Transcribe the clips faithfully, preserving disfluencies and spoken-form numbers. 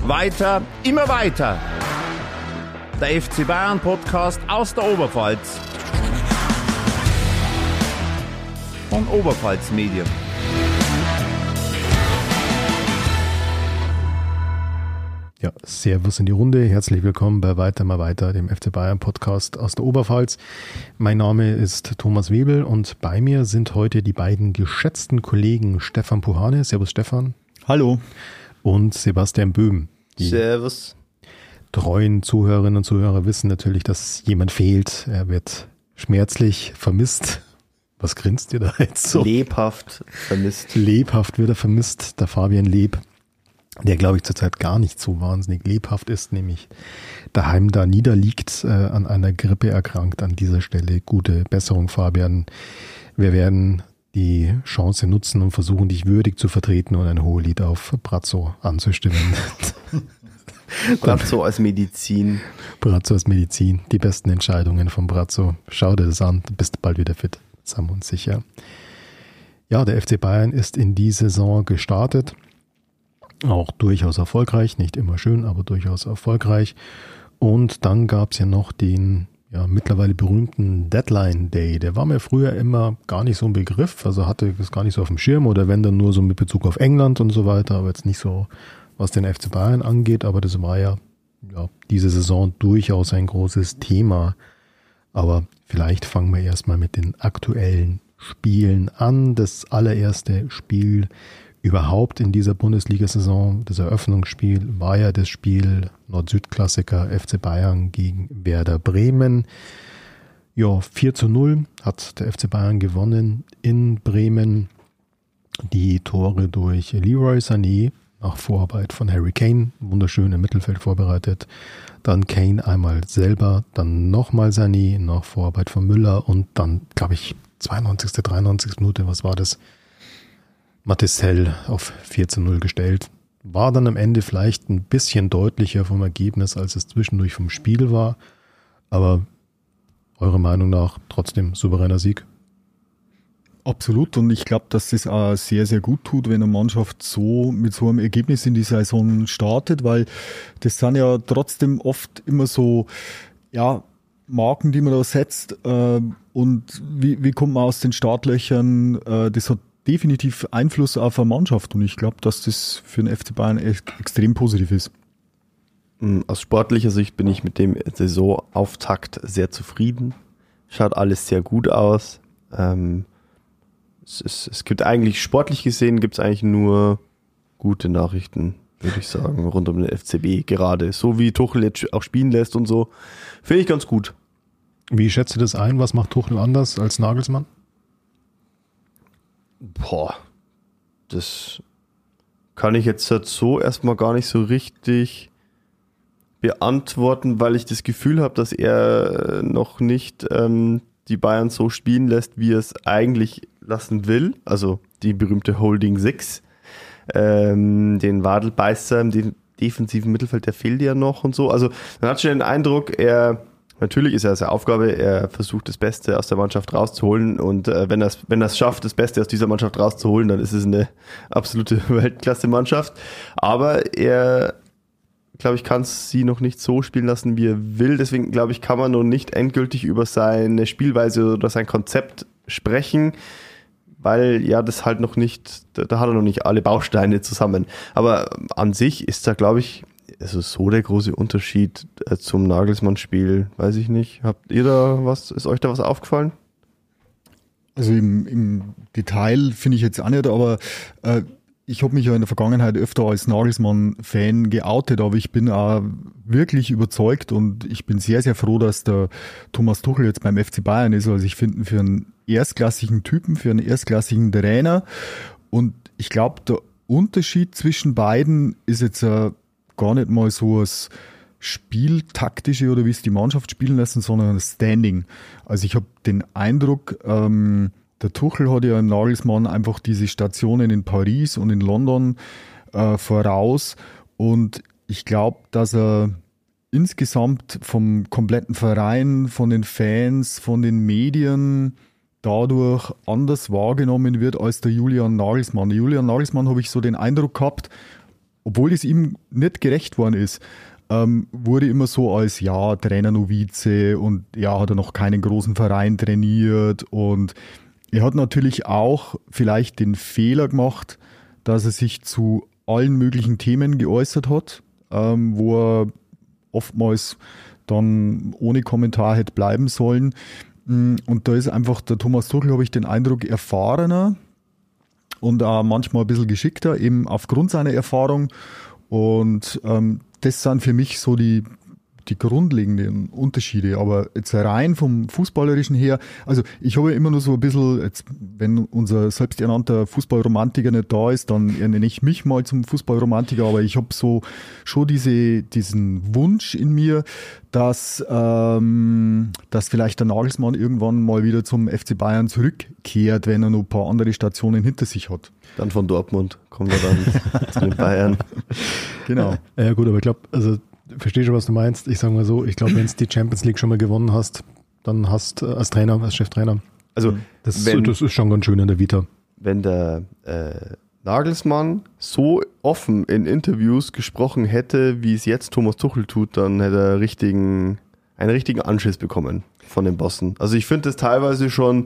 Weiter, immer weiter. Der F C Bayern Podcast aus der Oberpfalz. Von Oberpfalz Medien. Ja, servus in die Runde. Herzlich willkommen bei Weiter mal weiter, dem F C Bayern Podcast aus der Oberpfalz. Mein Name ist Thomas Webel und bei mir sind heute die beiden geschätzten Kollegen Stefan Puhane. Servus Stefan. Hallo. Und Sebastian Böhm. Die Servus. treuen Zuhörerinnen und Zuhörer wissen natürlich, dass jemand fehlt. Er wird schmerzlich vermisst. Was grinst ihr da jetzt so? Lebhaft vermisst. Lebhaft wird er vermisst, der Fabian Leb, der, glaube ich, zurzeit gar nicht so wahnsinnig lebhaft ist, nämlich daheim da niederliegt, äh, an einer Grippe erkrankt. An dieser Stelle gute Besserung, Fabian. Wir werden die Chance nutzen und versuchen, dich würdig zu vertreten und ein Hohelied auf Brazzo anzustimmen. Brazzo als Medizin. Brazzo als Medizin. Die besten Entscheidungen von Brazzo. Schau dir das an, du bist bald wieder fit. Das haben wir uns sicher. Ja, der F C Bayern ist in die Saison gestartet. Auch durchaus erfolgreich, nicht immer schön, aber durchaus erfolgreich. Und dann gab es ja noch den ja, mittlerweile berühmten Deadline Day. Der war mir früher immer gar nicht so ein Begriff, also hatte es gar nicht so auf dem Schirm oder wenn dann nur so mit Bezug auf England und so weiter, aber jetzt nicht so, was den F C Bayern angeht. Aber das war ja, ja diese Saison durchaus ein großes Thema. Aber vielleicht fangen wir erstmal mit den aktuellen Spielen an. Das allererste Spiel überhaupt in dieser Bundesliga-Saison, das Eröffnungsspiel, war ja das Spiel Nord-Süd-Klassiker F C Bayern gegen Werder Bremen. Ja, vier zu null hat der F C Bayern gewonnen in Bremen. Die Tore durch Leroy Sané nach Vorarbeit von Harry Kane, wunderschön im Mittelfeld vorbereitet. Dann Kane einmal selber, dann nochmal Sané nach Vorarbeit von Müller und dann, glaube ich, zweiundneunzigste, dreiundneunzigste Minute, was war das? Mattisell auf vier zu null gestellt. War dann am Ende vielleicht ein bisschen deutlicher vom Ergebnis, als es zwischendurch vom Spiel war. Aber eurer Meinung nach trotzdem souveräner Sieg? Absolut, und ich glaube, dass das auch sehr, sehr gut tut, wenn eine Mannschaft so mit so einem Ergebnis in die Saison startet, weil das sind ja trotzdem oft immer so, ja, Marken, die man da setzt, äh, und wie, wie kommt man aus den Startlöchern, äh, das hat definitiv Einfluss auf eine Mannschaft und ich glaube, dass das für den F C Bayern echt extrem positiv ist. Aus sportlicher Sicht bin ich mit dem Saisonauftakt sehr zufrieden. Schaut alles sehr gut aus. Ähm, es, ist, es gibt eigentlich, sportlich gesehen, gibt es eigentlich nur gute Nachrichten, würde ich sagen, rund um den F C B gerade. So wie Tuchel jetzt auch spielen lässt und so, finde ich ganz gut. Wie schätzt du das ein? Was macht Tuchel anders als Nagelsmann? Boah, das kann ich jetzt so erstmal gar nicht so richtig beantworten, weil ich das Gefühl habe, dass er noch nicht ähm, die Bayern so spielen lässt, wie er es eigentlich lassen will. Also die berühmte Holding Six, ähm, den Wadelbeißer im de- defensiven Mittelfeld, der fehlt ja noch und so. Also man hat schon den Eindruck, er natürlich ist er seine Aufgabe, er versucht das Beste aus der Mannschaft rauszuholen und äh, wenn er es wenn er es schafft, das Beste aus dieser Mannschaft rauszuholen, dann ist es eine absolute Weltklasse-Mannschaft. Aber er, glaube ich, kann sie noch nicht so spielen lassen, wie er will. Deswegen, glaube ich, kann man noch nicht endgültig über seine Spielweise oder sein Konzept sprechen, weil ja das halt noch nicht, da, da hat er noch nicht alle Bausteine zusammen. Aber an sich ist da, glaube ich, also so der große Unterschied äh, zum Nagelsmann-Spiel, weiß ich nicht. Habt ihr da was, ist euch da was aufgefallen? Also im, im Detail finde ich jetzt auch nicht, aber äh, ich habe mich ja in der Vergangenheit öfter als Nagelsmann-Fan geoutet, aber ich bin auch wirklich überzeugt und ich bin sehr, sehr froh, dass der Thomas Tuchel jetzt beim F C Bayern ist. Also ich finde für einen erstklassigen Typen, für einen erstklassigen Trainer, und ich glaube, der Unterschied zwischen beiden ist jetzt äh, gar nicht mal so das Spieltaktische oder wie es die Mannschaft spielen lassen, sondern das Standing. Also ich habe den Eindruck, ähm, der Tuchel hat ja im Nagelsmann einfach diese Stationen in Paris und in London äh, voraus, und ich glaube, dass er insgesamt vom kompletten Verein, von den Fans, von den Medien dadurch anders wahrgenommen wird als der Julian Nagelsmann. Der Julian Nagelsmann, habe ich so den Eindruck gehabt, obwohl es ihm nicht gerecht worden ist, ähm, wurde immer so als, ja, Trainer-Novize und ja, hat er noch keinen großen Verein trainiert und er hat natürlich auch vielleicht den Fehler gemacht, dass er sich zu allen möglichen Themen geäußert hat, ähm, wo er oftmals dann ohne Kommentar hätte bleiben sollen. Und da ist einfach der Thomas Tuchel, habe ich den Eindruck, erfahrener und auch manchmal ein bisschen geschickter, eben aufgrund seiner Erfahrung. Und ähm, das sind für mich so die, die grundlegenden Unterschiede. Aber jetzt rein vom Fußballerischen her, also ich habe ja immer nur so ein bisschen, jetzt, wenn unser selbsternannter Fußballromantiker nicht da ist, dann nenne ich mich mal zum Fußballromantiker, aber ich habe so schon diese, diesen Wunsch in mir, dass, ähm, dass vielleicht der Nagelsmann irgendwann mal wieder zum F C Bayern zurückkehrt, wenn er noch ein paar andere Stationen hinter sich hat. Dann von Dortmund kommen wir dann zu den Bayern. Genau. Ja gut, aber ich glaube, also verstehe schon, was du meinst. Ich sage mal so, ich glaube, wenn du die Champions League schon mal gewonnen hast, dann hast du als Trainer, als Cheftrainer, Also das, wenn, das ist schon ganz schön in der Vita. wenn der äh, Nagelsmann so offen in Interviews gesprochen hätte, wie es jetzt Thomas Tuchel tut, dann hätte er richtigen, einen richtigen Anschiss bekommen von den Bossen. Also ich finde das teilweise schon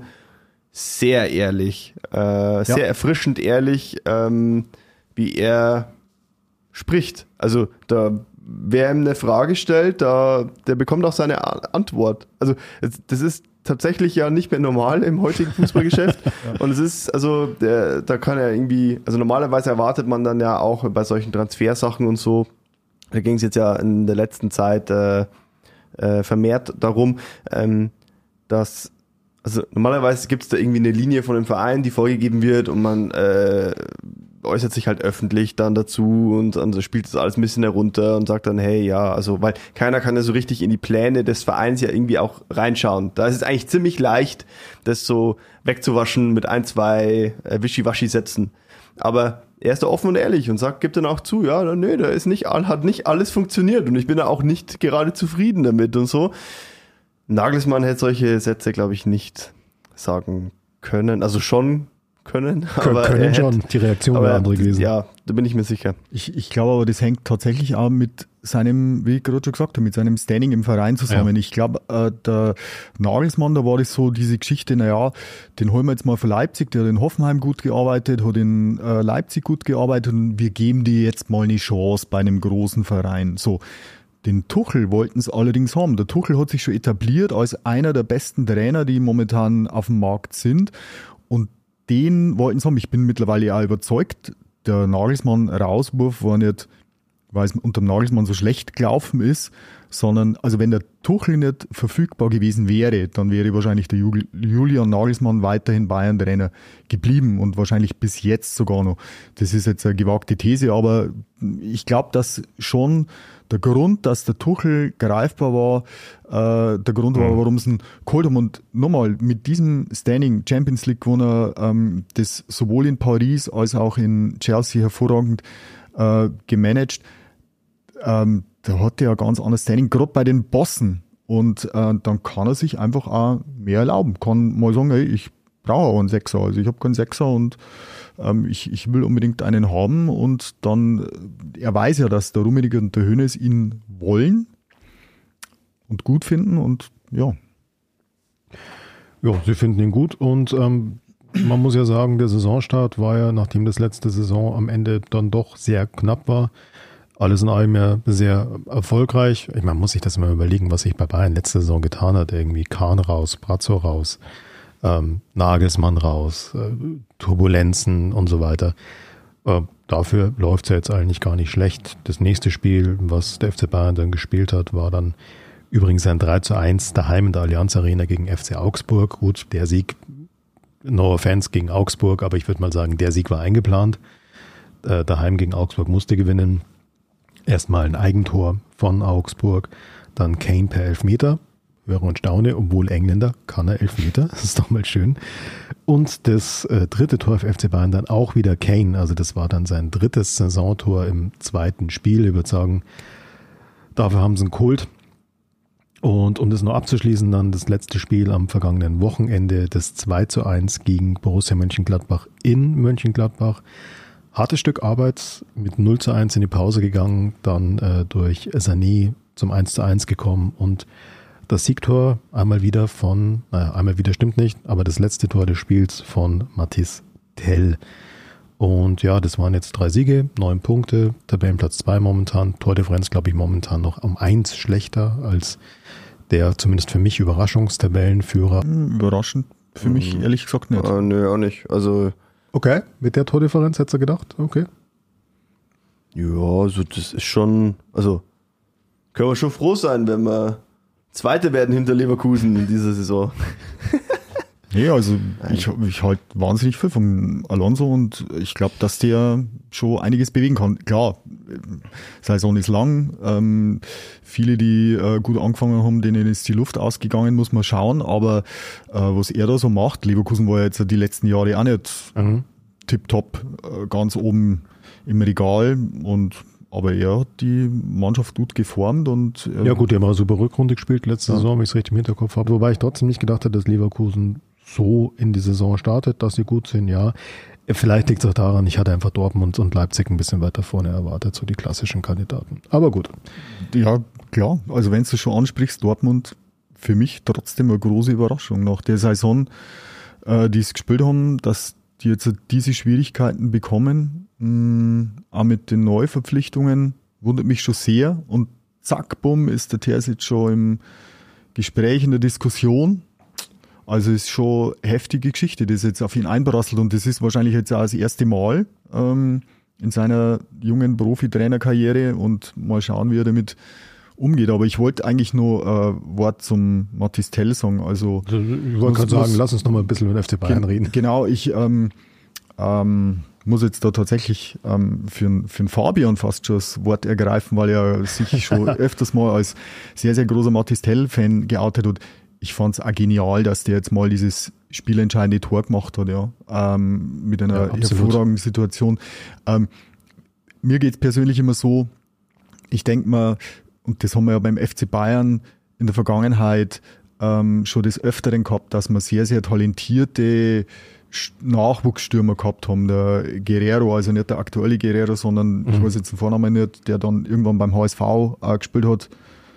sehr ehrlich, äh, sehr erfrischend ehrlich, ähm, wie er spricht. Also da, wer ihm eine Frage stellt, da, der bekommt auch seine A- Antwort. Also das ist tatsächlich ja nicht mehr normal im heutigen Fußballgeschäft. Ja. Und es ist, also der, da kann er irgendwie, also normalerweise erwartet man dann ja auch bei solchen Transfersachen und so, da ging es jetzt ja in der letzten Zeit äh, äh, vermehrt darum, ähm, dass Also normalerweise gibt es da irgendwie eine Linie von dem Verein, die vorgegeben wird und man äh, äußert sich halt öffentlich dann dazu und dann spielt das alles ein bisschen herunter und sagt dann, hey, ja, also, weil keiner kann ja so richtig in die Pläne des Vereins ja irgendwie auch reinschauen. Da ist es eigentlich ziemlich leicht, das so wegzuwaschen mit ein, zwei äh, Wischiwaschi-Sätzen. Aber er ist da offen und ehrlich und sagt, gibt dann auch zu, ja, nee, da ist nicht, hat nicht alles funktioniert und ich bin da auch nicht gerade zufrieden damit und so. Nagelsmann hätte solche Sätze, glaube ich, nicht sagen können. Also schon können. Können, aber können hätte, schon. Die Reaktion wäre andere gewesen. Ja, da bin ich mir sicher. Ich, ich glaube aber, das hängt tatsächlich auch mit seinem, wie ich gerade schon gesagt habe, mit seinem Standing im Verein zusammen. Ja. Ich glaube, äh, der Nagelsmann, da war das so diese Geschichte, naja, den holen wir jetzt mal für Leipzig, der hat in Hoffenheim gut gearbeitet, hat in äh, Leipzig gut gearbeitet und wir geben dir jetzt mal eine Chance bei einem großen Verein. So. Den Tuchel wollten es allerdings haben. Der Tuchel hat sich schon etabliert als einer der besten Trainer, die momentan auf dem Markt sind. Und den wollten es haben. Ich bin mittlerweile auch überzeugt, der Nagelsmann-Rauswurf war nicht, weil es unter dem Nagelsmann so schlecht gelaufen ist, sondern, also wenn der Tuchel nicht verfügbar gewesen wäre, dann wäre wahrscheinlich der Julian Nagelsmann weiterhin Bayern-Trainer geblieben und wahrscheinlich bis jetzt sogar noch. Das ist jetzt eine gewagte These, aber ich glaube, dass schon der Grund, dass der Tuchel greifbar war, äh, der Grund war, warum sie ihn geholt haben. Und nochmal, mit diesem Standing Champions League gewonnen, ähm, das sowohl in Paris als auch in Chelsea hervorragend äh, gemanagt, ähm, da hat er ja ganz anderes Standing, gerade bei den Bossen. Und äh, dann kann er sich einfach auch mehr erlauben. Kann mal sagen, hey, ich brauche auch einen Sechser. Also ich habe keinen Sechser und ähm, ich, ich will unbedingt einen haben. Und dann, er weiß ja, dass der Rummenigge und der Hoeneß ihn wollen und gut finden. Und ja. Ja, sie finden ihn gut. Und ähm, man muss ja sagen, der Saisonstart war ja, nachdem das letzte Saison am Ende dann doch sehr knapp war, alles in allem ja sehr erfolgreich. Ich meine, man muss sich das immer überlegen, was sich bei Bayern letzte Saison getan hat. Irgendwie Kahn raus, Brazzo raus, ähm, Nagelsmann raus, äh, Turbulenzen und so weiter. Äh, dafür läuft es ja jetzt eigentlich gar nicht schlecht. Das nächste Spiel, was der F C Bayern dann gespielt hat, war dann übrigens ein drei zu eins daheim in der Allianz Arena gegen F C Augsburg. Gut, der Sieg, no offense gegen Augsburg, aber ich würde mal sagen, der Sieg war eingeplant. Äh, daheim gegen Augsburg musste gewinnen. Erstmal ein Eigentor von Augsburg, dann Kane per Elfmeter. Höre und staune, obwohl Engländer kann er Elfmeter, das ist doch mal schön. Und das äh, dritte Tor für F C Bayern dann auch wieder Kane, also das war dann sein drittes Saisontor im zweiten Spiel. Ich würde sagen, dafür haben sie ihn geholt. Und um das noch abzuschließen, dann das letzte Spiel am vergangenen Wochenende, das zwei zu eins gegen Borussia Mönchengladbach in Mönchengladbach. hartes Stück Arbeit, mit null zu eins in die Pause gegangen, dann äh, durch Sané zum eins zu eins gekommen und das Siegtor einmal wieder von, naja, einmal wieder stimmt nicht, aber das letzte Tor des Spiels von Mathys Tel. Und ja, das waren jetzt drei Siege, neun Punkte, Tabellenplatz zwei momentan, Tordifferenz glaube ich momentan noch um eins schlechter als der zumindest für mich Überraschungstabellenführer. Überraschend für mich, ehrlich gesagt nicht. Äh, nö, auch nicht. Also Okay, mit der Tordifferenz hättest du gedacht? Okay. ja, also das ist schon, also können wir schon froh sein, wenn wir Zweite werden hinter Leverkusen in dieser Saison. Nee, also ich, ich halte wahnsinnig viel von Alonso und ich glaube, dass der schon einiges bewegen kann. Klar, Saison ist lang, ähm, viele, die äh, gut angefangen haben, denen ist die Luft ausgegangen, muss man schauen, aber äh, was er da so macht, Leverkusen war jetzt die letzten Jahre auch nicht Mhm. tipptopp, äh, ganz oben im Regal und aber er hat die Mannschaft gut geformt und äh, Ja gut, die haben eine super Rückrunde gespielt letzte Ja. Saison, wenn ich es richtig im Hinterkopf habe. Wobei ich trotzdem nicht gedacht hätte, dass Leverkusen so in die Saison startet, dass sie gut sind, ja. Vielleicht liegt es auch daran, ich hatte einfach Dortmund und Leipzig ein bisschen weiter vorne erwartet, so die klassischen Kandidaten. Aber gut. ja, klar. Also wenn du schon ansprichst, Dortmund für mich trotzdem eine große Überraschung. Nach der Saison, äh, die es gespielt haben, dass die jetzt diese Schwierigkeiten bekommen, mh, auch mit den Neuverpflichtungen, wundert mich schon sehr. Und zack, bumm, ist der Terzic schon im Gespräch, in der Diskussion. Also ist schon eine heftige Geschichte, das jetzt auf ihn einprasselt. Und das ist wahrscheinlich jetzt auch das erste Mal ähm, in seiner jungen Profi-Trainerkarriere und mal schauen, wie er damit umgeht. Aber ich wollte eigentlich nur ein äh, Wort zum Mathys Tel sagen. Also, Also ich wollte gerade sagen, lass uns noch mal ein bisschen über den F C Bayern gen- reden. Genau, ich ähm, ähm, muss jetzt da tatsächlich ähm, für, n- für den Fabian fast schon das Wort ergreifen, weil er sich schon öfters mal als sehr, sehr großer Mathys Tel-Fan geoutet hat. Ich fand es auch genial, dass der jetzt mal dieses spielentscheidende Tor gemacht hat, ja, ähm, mit einer Ja, absolut. hervorragenden Situation. Ähm, mir geht es persönlich immer so, ich denke mal, und das haben wir ja beim F C Bayern in der Vergangenheit ähm, schon des Öfteren gehabt, dass wir sehr, sehr talentierte Sch- Nachwuchsstürmer gehabt haben. Der Guerrero, also nicht der aktuelle Guerrero, sondern ich weiß jetzt den Vornamen nicht, der dann irgendwann beim H S V äh, gespielt hat.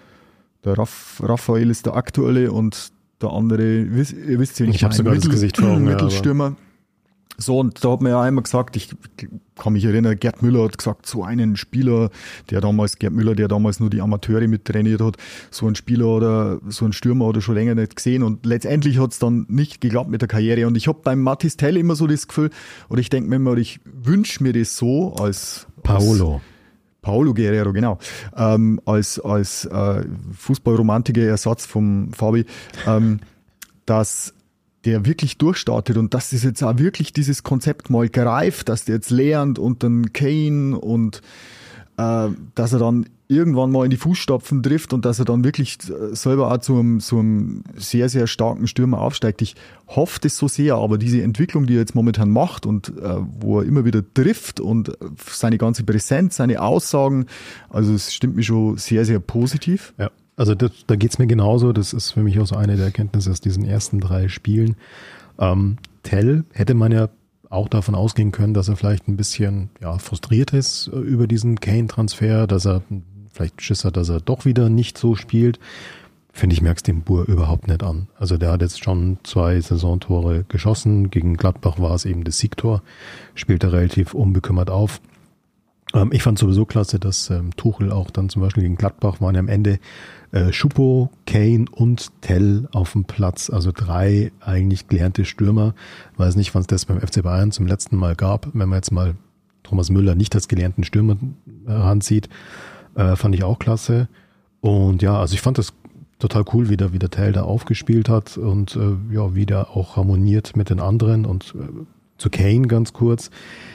Der Raff, Raphael ist der aktuelle und der andere, wisst, ihr wisst ja, Ich habe sogar das Gesicht vor Augen, ja, aber- Mittelstürmer. So, und da hat man ja auch immer gesagt, ich kann mich erinnern, Gerd Müller hat gesagt, so einen Spieler, der damals, Gerd Müller, der damals nur die Amateure mit trainiert hat, so ein Spieler oder so ein Stürmer hat er schon länger nicht gesehen und letztendlich hat es dann nicht geklappt mit der Karriere und ich habe beim Mathys Tel immer so das Gefühl, oder ich denke mir immer, oder ich wünsche mir das so als Paolo. Als, Paulo Guerrero, genau, ähm, als, als äh, Fußballromantiker Ersatz vom Fabi, ähm, dass der wirklich durchstartet und dass das jetzt auch wirklich dieses Konzept mal greift, dass der jetzt lernt und dann Kane und äh, dass er dann irgendwann mal in die Fußstapfen trifft und dass er dann wirklich äh, selber auch zu einem, zu einem sehr, sehr starken Stürmer aufsteigt. Ich hoffe das so sehr, aber diese Entwicklung, die er jetzt momentan macht und äh, wo er immer wieder trifft und äh, seine ganze Präsenz, seine Aussagen, also es stimmt mich schon sehr, sehr positiv. Ja, also das, da geht's mir genauso. Das ist für mich auch so eine der Erkenntnisse aus diesen ersten drei Spielen. Ähm, Tel hätte man ja auch davon ausgehen können, dass er vielleicht ein bisschen ja, frustriert ist äh, über diesen Kane-Transfer, dass er vielleicht Schiss hat, dass er doch wieder nicht so spielt. Finde ich, merkst dem Bur überhaupt nicht an. Also der hat jetzt schon zwei Saisontore geschossen. Gegen Gladbach war es eben das Siegtor. Spielt er relativ unbekümmert auf. Ähm, ich fand sowieso klasse, dass ähm, Tuchel auch dann zum Beispiel gegen Gladbach waren ja am Ende äh, Schuppo, Kane und Tel auf dem Platz. Also drei eigentlich gelernte Stürmer. Weiß nicht, wann es das beim F C Bayern zum letzten Mal gab. Wenn man jetzt mal Thomas Müller nicht als gelernten Stürmer heranzieht, äh, fand ich auch klasse. Und ja, also ich fand das total cool, wie der, wie der Tel da aufgespielt hat und äh, ja, wie der auch harmoniert mit den anderen. Und äh, zu Kane ganz kurz.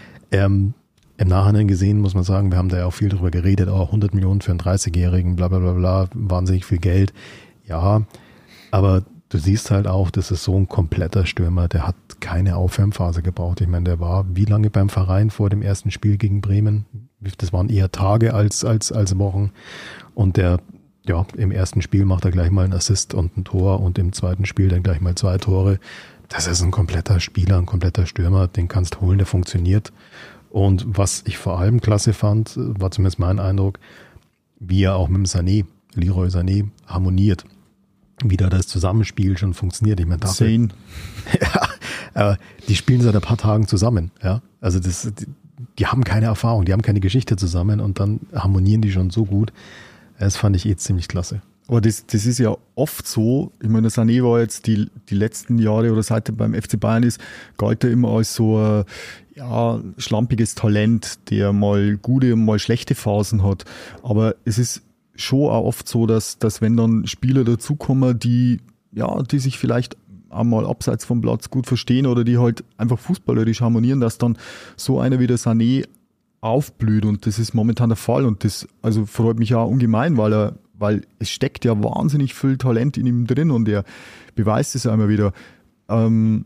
Ähm, Im Nachhinein gesehen muss man sagen, wir haben da ja auch viel drüber geredet, auch hundert Millionen für einen dreißigjährigen, bla bla bla bla, wahnsinnig viel Geld. Ja, aber du siehst halt auch, das ist so ein kompletter Stürmer, der hat keine Aufwärmphase gebraucht. Ich meine, der war wie lange beim Verein vor dem ersten Spiel gegen Bremen? Das waren eher Tage als, als, als Wochen. Und der, ja, im ersten Spiel macht er gleich mal einen Assist und ein Tor und im zweiten Spiel dann gleich mal zwei Tore. Das ist ein kompletter Spieler, ein kompletter Stürmer, den kannst du holen, der funktioniert. Und was ich vor allem klasse fand, war zumindest mein Eindruck, wie er auch mit dem Sané, Leroy Sané, harmoniert. Wie da das Zusammenspiel schon funktioniert. Ich meine, dafür, Zane. ja, aber die spielen seit ein paar Tagen zusammen. Ja, also das, die, die haben keine Erfahrung, die haben keine Geschichte zusammen und dann harmonieren die schon so gut. Das fand ich eh ziemlich klasse. Aber das, das ist ja oft so, ich meine, Sané war jetzt die, die letzten Jahre oder seit er beim F C Bayern ist, galt er immer als so ein ja, schlampiges Talent, der mal gute und mal schlechte Phasen hat. Aber es ist schon auch oft so, dass, dass wenn dann Spieler dazukommen, die, ja, die sich vielleicht einmal abseits vom Platz gut verstehen oder die halt einfach fußballerisch harmonieren, dass dann so einer wie der Sané aufblüht und das ist momentan der Fall und das also freut mich auch ungemein, weil er, weil es steckt ja wahnsinnig viel Talent in ihm drin und er beweist es einmal wieder. Ähm,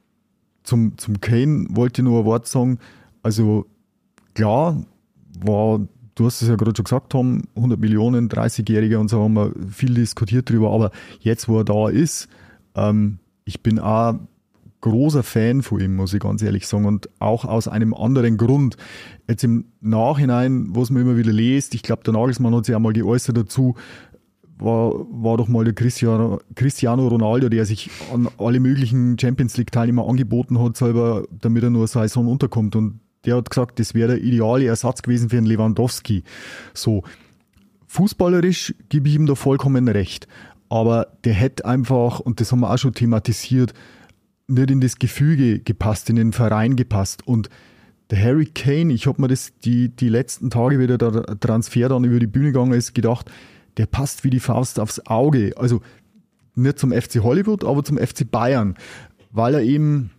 zum, zum Kane wollte ich nur ein Wort sagen, also klar war, du hast es ja gerade schon gesagt, Tom, hundert Millionen, dreißigjähriger und so haben wir viel diskutiert drüber, aber jetzt, wo er da ist, ähm, ich bin auch großer Fan von ihm, muss ich ganz ehrlich sagen, und auch aus einem anderen Grund. Jetzt im Nachhinein, was man immer wieder liest, ich glaube, der Nagelsmann hat sich auch mal geäußert dazu, war, war doch mal der Cristiano, Cristiano Ronaldo, der sich an alle möglichen Champions-League-Teilnehmer angeboten hat, selber, damit er nur seinen Sohn unterkommt. Und der hat gesagt, das wäre der ideale Ersatz gewesen für einen Lewandowski. So, fußballerisch gebe ich ihm da vollkommen recht. Aber der hätte einfach, und das haben wir auch schon thematisiert, nicht in das Gefüge gepasst, in den Verein gepasst. Und der Harry Kane, ich habe mir das die, die letzten Tage, wie der Transfer dann über die Bühne gegangen ist, gedacht, der passt wie die Faust aufs Auge. Also nicht zum F C Hollywood, aber zum F C Bayern. Weil er eben,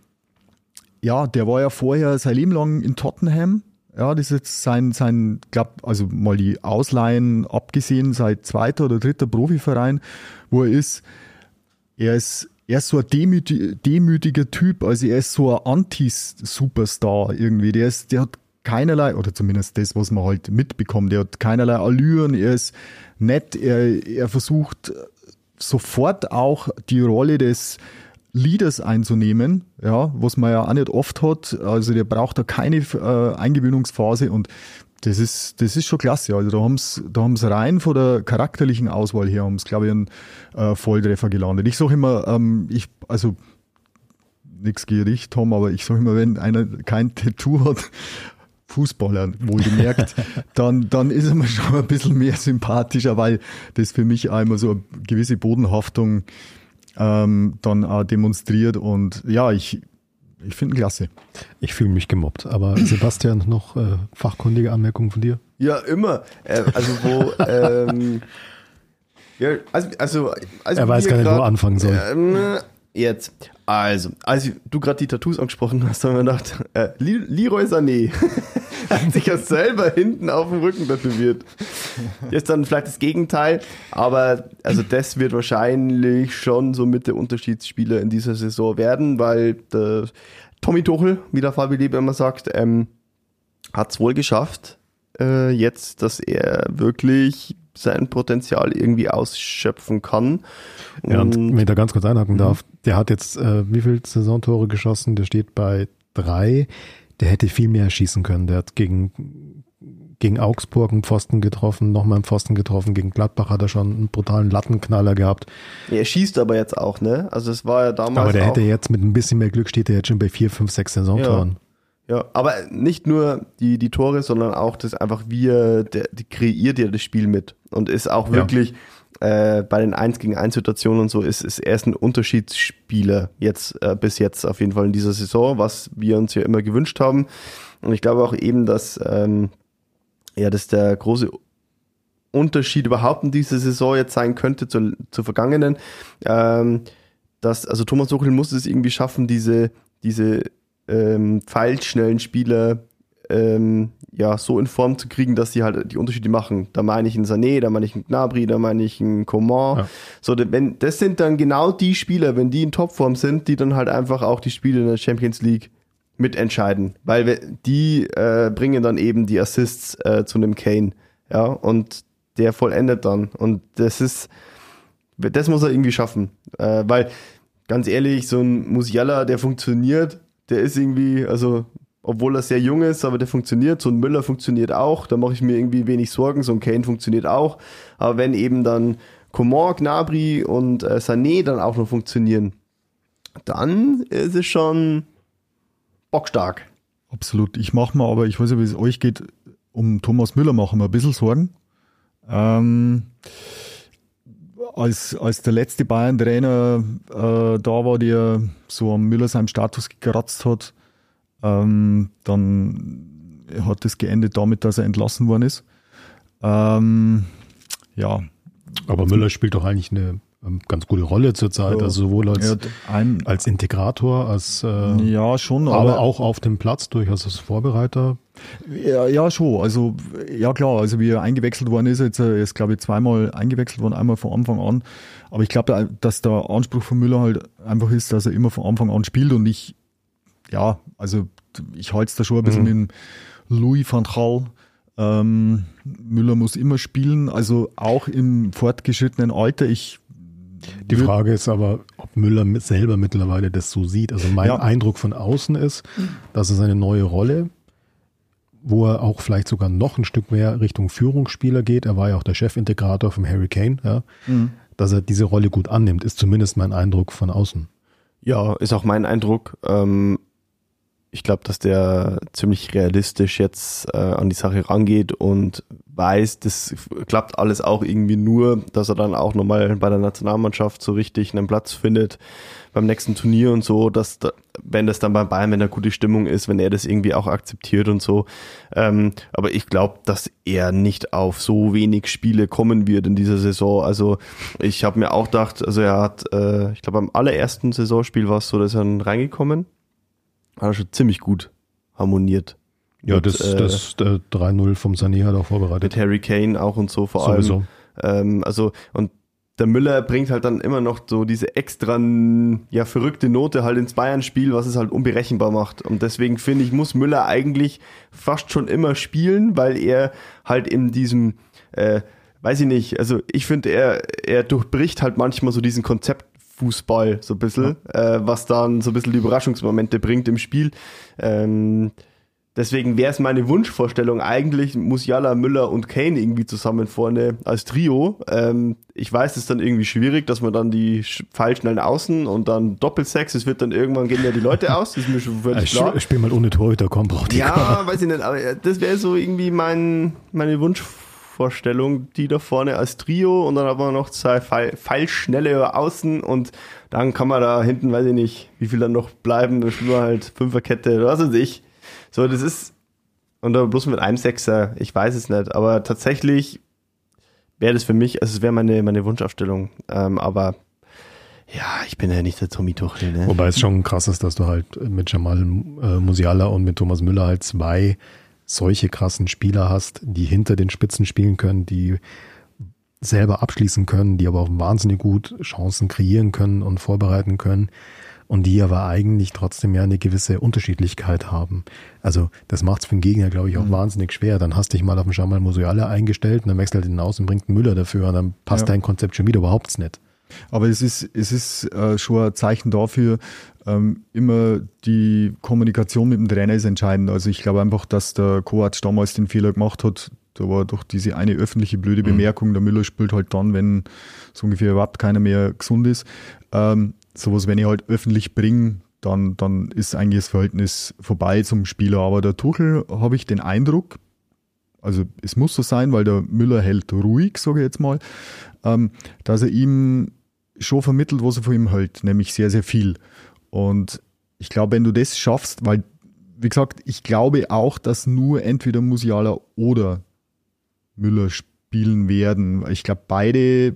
ja, der war ja vorher sein Leben lang in Tottenham. Ja, das ist jetzt sein, sein, glaub, also mal die Ausleihen abgesehen, sein zweiter oder dritter Profiverein, wo er ist. Er ist Er ist so ein demütiger, demütiger Typ, also er ist so ein Anti-Superstar irgendwie. Der ist, der hat keinerlei, oder zumindest das, was man halt mitbekommt, der hat keinerlei Allüren, er ist nett, er, er versucht sofort auch die Rolle des Leaders einzunehmen, ja, was man ja auch nicht oft hat. Also der braucht da keine äh, Eingewöhnungsphase und Das ist, das ist schon klasse. Also da haben sie da haben's rein von der charakterlichen Auswahl her, haben sie, glaube ich, einen äh, Volltreffer gelandet. Ich sage immer, ähm, ich, also nichts gegen dich, Tom, aber ich sage immer, wenn einer kein Tattoo hat, Fußballer wohlgemerkt, dann, dann ist er mir schon ein bisschen mehr sympathischer, weil das für mich auch immer so eine gewisse Bodenhaftung ähm, dann auch demonstriert. Und ja, ich Ich finde ihn klasse. Ich fühle mich gemobbt. Aber Sebastian, noch äh, fachkundige Anmerkungen von dir? Ja, immer. Äh, also wo, ähm, ja, also, also, also er weiß gar nicht, grad, wo er anfangen soll. Ähm, jetzt, also, als du gerade die Tattoos angesprochen hast, haben wir gedacht, äh, Leroy Sané hat sich ja selber hinten auf dem Rücken tätowiert. Jetzt dann vielleicht das Gegenteil, aber also das wird wahrscheinlich schon so mit der Unterschiedsspieler in dieser Saison werden, weil der Tommy Tuchel, wie der Fabi Leber immer sagt, ähm, hat es wohl geschafft, äh, jetzt, dass er wirklich sein Potenzial irgendwie ausschöpfen kann. Und, ja, und wenn ich da ganz kurz einhaken darf, der hat jetzt äh, wie viele Saisontore geschossen? Der steht bei drei. Der hätte viel mehr schießen können. Der hat gegen, gegen Augsburg einen Pfosten getroffen, nochmal einen Pfosten getroffen. Gegen Gladbach hat er schon einen brutalen Lattenknaller gehabt. Er schießt aber jetzt auch, ne? Also es war ja damals Aber der auch hätte jetzt mit ein bisschen mehr Glück, steht er jetzt schon bei vier, fünf, sechs Saisontoren. Ja, ja, aber nicht nur die, die Tore, sondern auch das einfach, wie er, der, die kreiert ja das Spiel mit. Und ist auch wirklich ja. äh, bei den eins gegen eins Situationen und so, ist, ist er ist ein Unterschiedsspieler jetzt, äh, bis jetzt auf jeden Fall in dieser Saison, was wir uns ja immer gewünscht haben. Und ich glaube auch eben, dass ähm, ja, dass der große Unterschied überhaupt in dieser Saison jetzt sein könnte zur, zur vergangenen, ähm, dass, also Thomas Tuchel muss es irgendwie schaffen, diese, diese ähm, pfeilschnellen Spieler ähm, ja, so in Form zu kriegen, dass sie halt die Unterschiede machen. Da meine ich einen Sané, da meine ich einen Gnabry, da meine ich einen Coman. Ja. So, wenn, das sind dann genau die Spieler, wenn die in Topform sind, die dann halt einfach auch die Spiele in der Champions League mitentscheiden. Weil die äh, bringen dann eben die Assists äh, zu einem Kane. Ja, und der vollendet dann. Und das ist, das muss er irgendwie schaffen. Äh, weil, ganz ehrlich, so ein Musiala, der funktioniert, der ist irgendwie, also obwohl er sehr jung ist, aber der funktioniert. So ein Müller funktioniert auch, da mache ich mir irgendwie wenig Sorgen. So ein Kane funktioniert auch. Aber wenn eben dann Coman, Gnabry und äh, Sané dann auch noch funktionieren, dann ist es schon bockstark. Absolut. Ich mache mir aber, ich weiß nicht, wie es euch geht, um Thomas Müller machen wir ein bisschen Sorgen. Ähm, als, als der letzte Bayern-Trainer äh, da war, der so am Müller seinem Status gekratzt hat, ähm, dann hat das geendet damit, dass er entlassen worden ist. Ähm, ja. Aber Müller spielt doch eigentlich eine ähm, ganz gute Rolle zurzeit, Ja. also sowohl als, Ja, ein, als Integrator, als äh, ja, schon, aber, aber auch auf dem Platz durchaus als Vorbereiter. Ja, ja, schon. Also, ja klar, also wie er eingewechselt worden ist, jetzt er ist, glaube ich, zweimal eingewechselt worden, einmal von Anfang an. Aber ich glaube, dass der Anspruch von Müller halt einfach ist, dass er immer von Anfang an spielt und ich, ja, also ich halte es da schon ein bisschen Mhm. mit dem Louis van Gaal. Ähm, Müller muss immer spielen, also auch im fortgeschrittenen Alter. Ich Die würd- Frage ist aber, ob Müller mit selber mittlerweile das so sieht. Also mein Ja. Eindruck von außen ist, dass es eine neue Rolle, wo er auch vielleicht sogar noch ein Stück mehr Richtung Führungsspieler geht. Er war ja auch der Chefintegrator vom Harry Kane, ja, Mhm. dass er diese Rolle gut annimmt, ist zumindest mein Eindruck von außen. Ja, ist auch mein Eindruck. Ähm, ich glaube, dass der ziemlich realistisch jetzt äh, an die Sache rangeht und weiß, das klappt alles auch irgendwie nur, dass er dann auch nochmal bei der Nationalmannschaft so richtig einen Platz findet beim nächsten Turnier und so, dass da, wenn das dann bei Bayern, wenn da gute Stimmung ist, wenn er das irgendwie auch akzeptiert und so. Ähm, aber ich glaube, dass er nicht auf so wenig Spiele kommen wird in dieser Saison. Also ich habe mir auch gedacht, also er hat, äh, ich glaube am allerersten Saisonspiel war es so, dass er dann reingekommen, hat er schon ziemlich gut harmoniert. Ja, Mit, das, äh, das äh, drei null vom Sané hat er vorbereitet. Mit Harry Kane auch und so vor Sowieso. allem. Ähm, also, und der Müller bringt halt dann immer noch so diese extra, ja, verrückte Note halt ins Bayern-Spiel, was es halt unberechenbar macht. Und deswegen finde ich, muss Müller eigentlich fast schon immer spielen, weil er halt in diesem, äh, weiß ich nicht, also ich finde, er, er durchbricht halt manchmal so diesen Konzeptfußball so ein bisschen, ja. äh, was dann so ein bisschen die Überraschungsmomente bringt im Spiel. Ähm, Deswegen wäre es meine Wunschvorstellung eigentlich, Musiala, Müller und Kane irgendwie zusammen vorne als Trio. Ähm, ich weiß, es ist dann irgendwie schwierig, dass man dann die pfeilschnellen Außen und dann Doppelsechs, es wird dann irgendwann gehen ja die Leute aus, das ist mir schon völlig klar. Ich spiel mal ohne Torhüter, komm, braucht die Ja, Kamera. weiß ich nicht, aber das wäre so irgendwie mein, meine Wunschvorstellung, die da vorne als Trio und dann hat man noch zwei Pfeil, pfeilschnelle Außen und dann kann man da hinten, weiß ich nicht, wie viel dann noch bleiben, dann spielen wir halt Fünferkette oder was weiß ich. So, das ist, und da bloß mit einem Sechser, ich weiß es nicht, aber tatsächlich wäre das für mich, also es wäre meine, meine Wunschaufstellung, ähm, aber ja, ich bin ja nicht der Tommy Tuchel, ne? Wobei es schon krass ist, dass du halt mit Jamal äh, Musiala und mit Thomas Müller halt zwei solche krassen Spieler hast, die hinter den Spitzen spielen können, die selber abschließen können, die aber auch wahnsinnig gut Chancen kreieren können und vorbereiten können. Und die aber eigentlich trotzdem ja eine gewisse Unterschiedlichkeit haben. Also das macht es für den Gegner, glaube ich, auch mhm. wahnsinnig schwer. Dann hast du dich mal auf den Jamal Musiala eingestellt und dann wechselt er den aus und bringt einen Müller dafür und dann passt ja. dein Konzept schon wieder überhaupt nicht. Aber es ist, es ist äh, schon ein Zeichen dafür, ähm, immer die Kommunikation mit dem Trainer ist entscheidend. Also ich glaube einfach, dass der Kovac damals den Fehler gemacht hat. Da war doch diese eine öffentliche blöde Bemerkung, mhm. der Müller spielt halt dann, wenn so ungefähr überhaupt keiner mehr gesund ist. Ähm, sowas, wenn ich halt öffentlich bringe, dann, dann ist eigentlich das Verhältnis vorbei zum Spieler. Aber der Tuchel, habe ich den Eindruck, also es muss so sein, weil der Müller hält ruhig, sage ich jetzt mal, ähm, dass er ihm schon vermittelt, was er von ihm hält, nämlich sehr, sehr viel. Und ich glaube, wenn du das schaffst, weil, wie gesagt, ich glaube auch, dass nur entweder Musiala oder Müller spielen werden. Ich glaube, beide,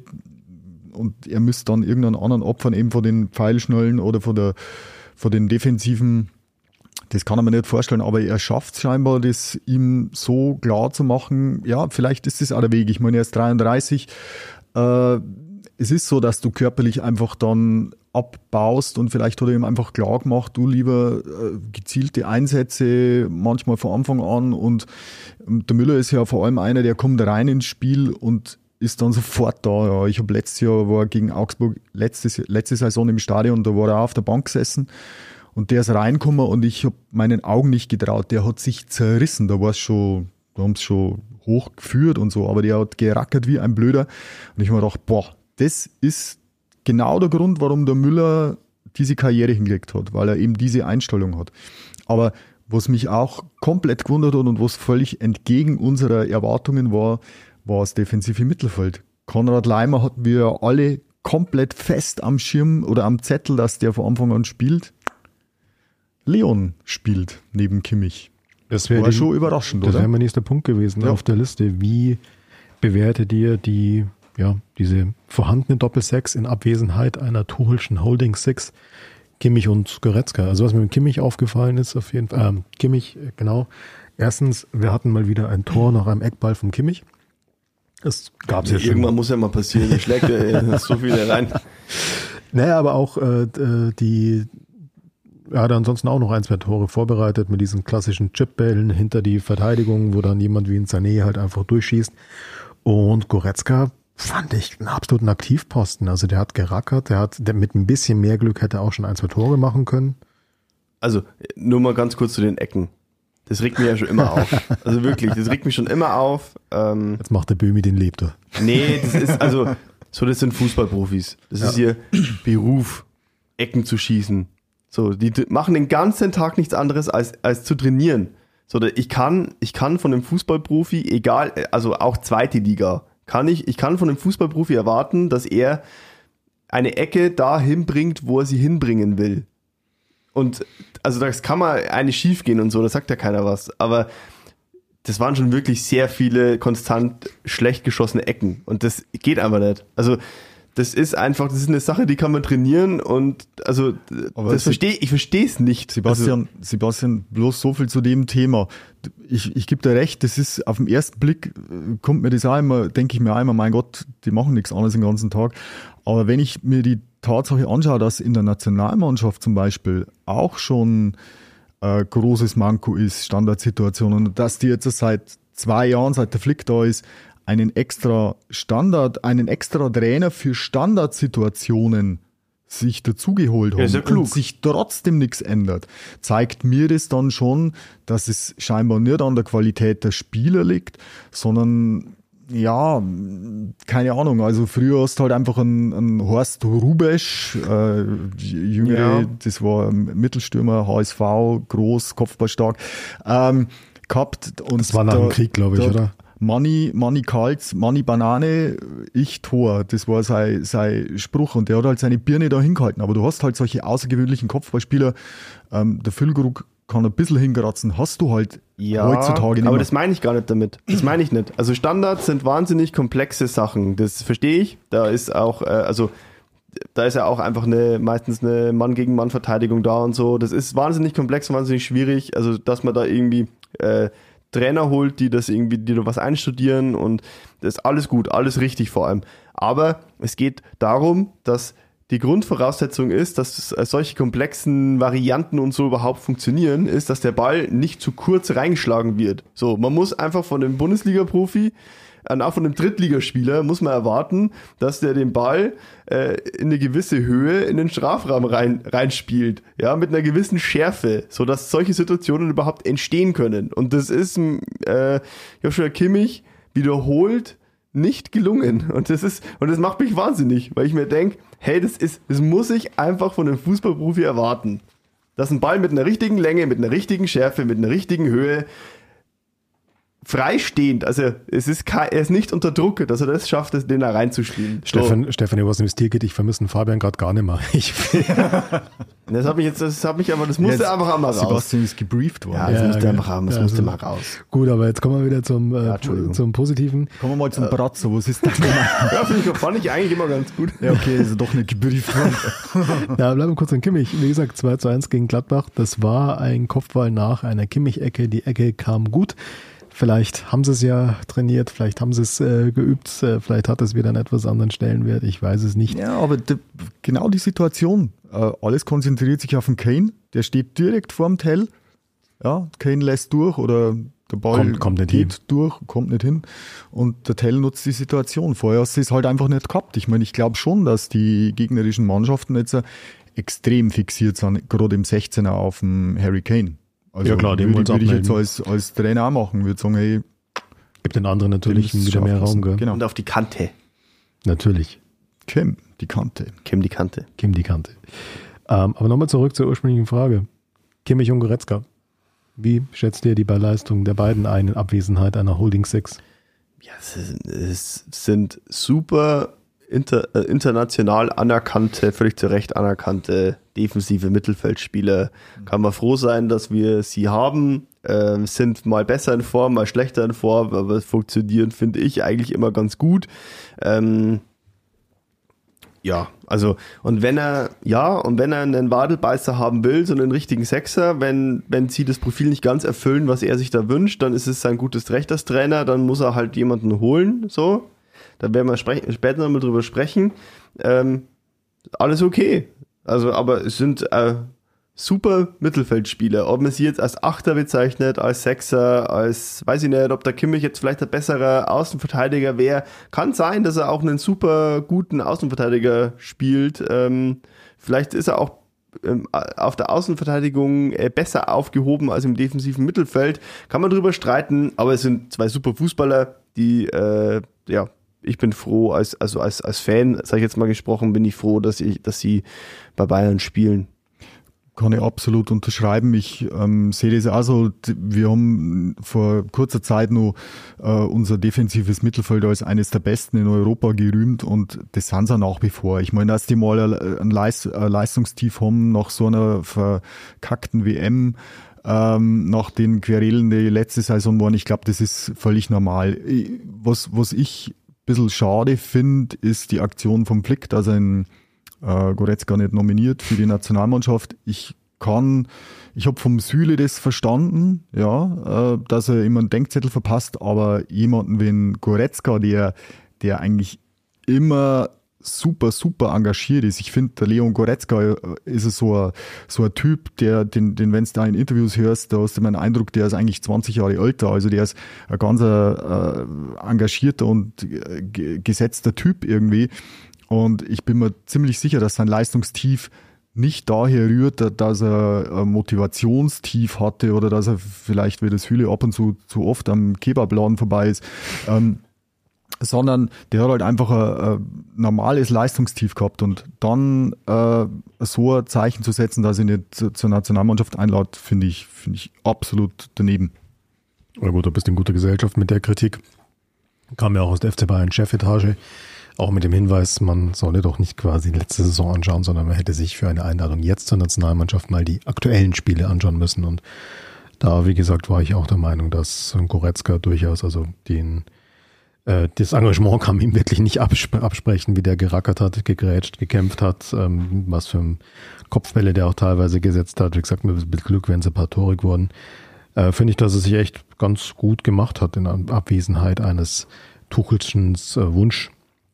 und er müsste dann irgendeinen anderen opfern, eben von den Pfeilschnellen oder von, der, von den Defensiven. Das kann er mir nicht vorstellen, aber er schafft es scheinbar, das ihm so klar zu machen. Ja, vielleicht ist das auch der Weg. Ich meine, er ist dreiunddreißig. Äh, es ist so, dass du körperlich einfach dann abbaust und vielleicht hat er ihm einfach klar gemacht, du lieber äh, gezielte Einsätze, manchmal von Anfang an, und der Müller ist ja vor allem einer, der kommt rein ins Spiel und ist dann sofort da. Ja. Ich habe letztes Jahr, war gegen Augsburg, letztes, letzte Saison im Stadion, da war er auf der Bank gesessen Und der ist reingekommen und ich habe meinen Augen nicht getraut. Der hat sich zerrissen. Da war es schon, da haben es schon hochgeführt und so, aber der hat gerackert wie ein Blöder. Und ich habe mir gedacht, boah, das ist genau der Grund, warum der Müller diese Karriere hingelegt hat, weil er eben diese Einstellung hat. Aber was mich auch komplett gewundert hat und was völlig entgegen unserer Erwartungen war, war das defensive Mittelfeld. Konrad Laimer hatten wir alle komplett fest am Schirm oder am Zettel, dass der von Anfang an spielt. Leon spielt neben Kimmich. Das wäre war schon überraschend, das oder? Das wäre mein nächster Punkt gewesen Ja. auf der Liste. Wie bewertet ihr die, ja, diese vorhandene Doppel-Sechs in Abwesenheit einer Tuchelschen Holding Six, Kimmich und Goretzka? Also was mir mit Kimmich aufgefallen ist, auf jeden Fall, ähm, Kimmich, genau. Erstens, wir hatten mal wieder ein Tor nach einem Eckball von Kimmich. Das gab es ja schon. Irgendwann muss ja mal passieren. Der schlägt ja so viele rein. Naja, aber auch äh, die, er hat ansonsten auch noch ein, zwei Tore vorbereitet mit diesen klassischen Chipbällen hinter die Verteidigung, wo dann jemand wie ein Sané halt einfach durchschießt. Und Goretzka fand ich einen absoluten Aktivposten. Also der hat gerackert, der hat der mit ein bisschen mehr Glück hätte auch schon ein, zwei Tore machen können. Also, nur mal ganz kurz zu den Ecken. Das regt mich ja schon immer auf. Also wirklich, das regt mich schon immer auf. Ähm, Jetzt macht der Böhmi den Lebter. nee, das ist, also, so, das sind Fußballprofis. Das ist ihr Beruf, Ecken zu schießen. So, die t- machen den ganzen Tag nichts anderes als, als zu trainieren. So, da- ich kann, ich kann von einem Fußballprofi, egal, also auch zweite Liga, kann ich, ich kann von einem Fußballprofi erwarten, dass er eine Ecke dahin bringt, wo er sie hinbringen will. Und also das kann mal eine schief gehen und so, da sagt ja keiner was. Aber das waren schon wirklich sehr viele konstant schlecht geschossene Ecken. Und das geht einfach nicht. Also das ist einfach, das ist eine Sache, die kann man trainieren und also Aber das Sie- verstehe ich verstehe es nicht. Sebastian, Sebastian, bloß so viel zu dem Thema. Ich, ich gebe dir recht, das ist auf den ersten Blick, äh, kommt mir das auch immer, denke ich mir auch immer, mein Gott, die machen nichts anderes den ganzen Tag. Aber wenn ich mir die Tatsache anschaue, dass in der Nationalmannschaft zum Beispiel auch schon äh, großes Manko ist, Standardsituationen, und dass die jetzt seit zwei Jahren, seit der Flick da ist, einen extra Standard, einen extra Trainer für Standardsituationen sich dazugeholt haben Ja, ist ja klug. und sich trotzdem nichts ändert, zeigt mir das dann schon, dass es scheinbar nicht an der Qualität der Spieler liegt, sondern ja, keine Ahnung, also früher hast du halt einfach einen, einen Horst Rubesch, äh, Jüngere, Ja. das war ein Mittelstürmer, H S V, groß, kopfballstark, ähm, gehabt. Und Das war nach dem Krieg, glaube ich, da- oder? Money, Money Karls, Money Banane, ich Tor. Das war sein, sein Spruch und der hat halt seine Birne da hingehalten. Aber du hast halt solche außergewöhnlichen Kopfballspieler, ähm, der Füllkrug kann ein bisschen hinkratzen, hast du halt Ja, heutzutage nicht aber mehr. das meine ich gar nicht damit. Das meine ich nicht. Also Standards sind wahnsinnig komplexe Sachen. Das verstehe ich. Da ist auch, äh, also da ist ja auch einfach eine, meistens eine Mann-gegen-Mann-Verteidigung da und so. Das ist wahnsinnig komplex, wahnsinnig schwierig. Also, dass man da irgendwie äh, Trainer holt, die das irgendwie, die da was einstudieren und das ist alles gut, alles richtig vor allem. Aber es geht darum, dass die Grundvoraussetzung ist, dass solche komplexen Varianten und so überhaupt funktionieren, ist, dass der Ball nicht zu kurz reingeschlagen wird. So, man muss einfach von dem Bundesliga-Profi, und auch von dem Drittligaspieler, muss man erwarten, dass der den Ball äh, in eine gewisse Höhe in den Strafraum rein, reinspielt. Ja, mit einer gewissen Schärfe, sodass solche Situationen überhaupt entstehen können. Und das ist äh, Joshua Kimmich wiederholt nicht gelungen. Und das ist, und das macht mich wahnsinnig, weil ich mir denke, hey, das ist, das muss ich einfach von einem Fußballprofi erwarten. Dass ein Ball mit einer richtigen Länge, mit einer richtigen Schärfe, mit einer richtigen Höhe freistehend, also es ist kein, er ist nicht unter Druck, dass er das schafft, das den da reinzuspielen. Stefan, Stefan, was im Stil geht, ich vermisse den Fabian gerade gar nicht mehr. Ich, Das hat mich jetzt, das hat mich aber, das musste Jetzt, einfach einmal raus. Sebastian ist gebrieft worden. Ja, das Ja, musste ja, einfach raus, das ja, musste so. mal raus. gut, aber jetzt kommen wir wieder zum, äh, Entschuldigung. zum Positiven. Kommen wir mal zum Bratzo, was ist das? Ja, finde ich, fand ich eigentlich immer ganz gut. Ja, okay, ist er doch nicht gebrieft worden. Ja, bleiben wir kurz an Kimmich. Wie gesagt, zwei zu eins gegen Gladbach. Das war ein Kopfball nach einer Kimmich-Ecke. Die Ecke kam gut. Vielleicht haben sie es ja trainiert, vielleicht haben sie es äh, geübt, äh, vielleicht hat es wieder einen etwas anderen Stellenwert, ich weiß es nicht. Ja, aber de, genau die Situation. Äh, alles konzentriert sich auf den Kane, der steht direkt vorm Tell. Ja, Kane lässt durch oder der Ball Kommt- kommt nicht geht hin. durch, kommt nicht hin. Und der Tell nutzt die Situation. Vorher hast du es halt einfach nicht gehabt. Ich meine, ich glaube schon, dass die gegnerischen Mannschaften jetzt extrem fixiert sind, gerade im sechzehner auf dem Harry Kane. Also ja klar, den würde, würde ich jetzt abmelden. als, als Trainer auch machen, würde sagen, hey, Gibt den anderen natürlich dem wieder mehr scharf Raum. lassen. Gell? Genau. Und auf die Kante. Natürlich. Kim, die Kante. Kim die Kante. Kim die Kante. Ähm, aber nochmal zurück zur ursprünglichen Frage. Kimmich und Goretzka. Wie schätzt ihr die Leistung der beiden ein in Abwesenheit einer Holding Six? Ja, es sind, es sind super inter, äh, international anerkannte, völlig zu Recht anerkannte defensive Mittelfeldspieler. Kann man froh sein, dass wir sie haben. Ähm, sind mal besser in Form, mal schlechter in Form, aber funktionieren, finde ich, eigentlich immer ganz gut. Ähm, ja, also, und wenn er, ja, und wenn er einen Wadelbeißer haben will, so einen richtigen Sechser, wenn, wenn sie das Profil nicht ganz erfüllen, was er sich da wünscht, dann ist es sein gutes Recht als Trainer, dann muss er halt jemanden holen, so. Da werden wir sprech- später nochmal drüber sprechen. Ähm, alles okay. Also, aber es sind äh, super Mittelfeldspieler. Ob man sie jetzt als Achter bezeichnet, als Sechser, als, weiß ich nicht, ob der Kimmich jetzt vielleicht ein besserer Außenverteidiger wäre. Kann sein, dass er auch einen super guten Außenverteidiger spielt. Ähm, vielleicht ist er auch ähm, auf der Außenverteidigung äh, besser aufgehoben als im defensiven Mittelfeld. Kann man drüber streiten, aber es sind zwei super Fußballer, die, äh, ja, ich bin froh, als, also als, als Fan, sag ich jetzt mal gesprochen, bin ich froh, dass ich, dass sie bei Bayern spielen. Kann ich absolut unterschreiben. Ich ähm, sehe das auch so. Wir haben vor kurzer Zeit noch äh, unser defensives Mittelfeld als eines der besten in Europa gerühmt und das sind sie nach wie vor. Ich meine, dass die mal ein, Leist, ein Leistungstief haben nach so einer verkackten W M, ähm, nach den Querelen, die letzte Saison waren, ich glaube, das ist völlig normal. Was, was ich ein bisschen schade finde, ist die Aktion vom Flick, dass er in Äh, Goretzka nicht nominiert für die Nationalmannschaft. Ich kann, ich habe vom Süle das verstanden, ja, äh, dass er immer einen Denkzettel verpasst, aber jemanden wie ein Goretzka, der, der eigentlich immer super, super engagiert ist. Ich finde, der Leon Goretzka ist so ein, so ein Typ, der, den, den wenn du da in Interviews hörst, da hast du immer den Eindruck, der ist eigentlich zwanzig Jahre älter. Also der ist ein ganz äh, engagierter und äh, gesetzter Typ irgendwie. Und ich bin mir ziemlich sicher, dass sein Leistungstief nicht daher rührt, dass er ein Motivationstief hatte oder dass er vielleicht, wie das Hülle ab und zu zu oft am Kebabladen vorbei ist, ähm, sondern der hat halt einfach ein, ein normales Leistungstief gehabt und dann äh, so ein Zeichen zu setzen, dass ich nicht zur Nationalmannschaft einlade, finde ich, finde ich absolut daneben. Na gut, du bist in guter Gesellschaft mit der Kritik. Kam ja auch aus der F C Bayern Chefetage. Auch mit dem Hinweis, man solle doch nicht quasi die letzte Saison anschauen, sondern man hätte sich für eine Einladung jetzt zur Nationalmannschaft mal die aktuellen Spiele anschauen müssen. Und da, wie gesagt, war ich auch der Meinung, dass Goretzka durchaus, also den, äh, das Engagement kann ihm wirklich nicht absp- absprechen, wie der gerackert hat, gegrätscht, gekämpft hat, ähm, was für Kopfbälle der auch teilweise gesetzt hat. Wie gesagt, mit Glück wären sie ein paar Tore geworden. Äh, finde ich, dass er sich echt ganz gut gemacht hat in Abwesenheit eines Tuchelschen äh, Wunsch.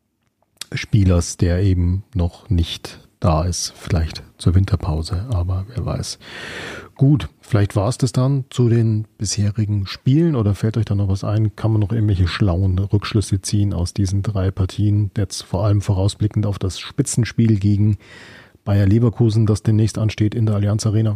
Spielers, der eben noch nicht da ist, vielleicht zur Winterpause, aber wer weiß. Gut, vielleicht war es das dann zu den bisherigen Spielen oder fällt euch da noch was ein? Kann man noch irgendwelche schlauen Rückschlüsse ziehen aus diesen drei Partien? Jetzt vor allem vorausblickend auf das Spitzenspiel gegen Bayer Leverkusen, das demnächst ansteht in der Allianz Arena.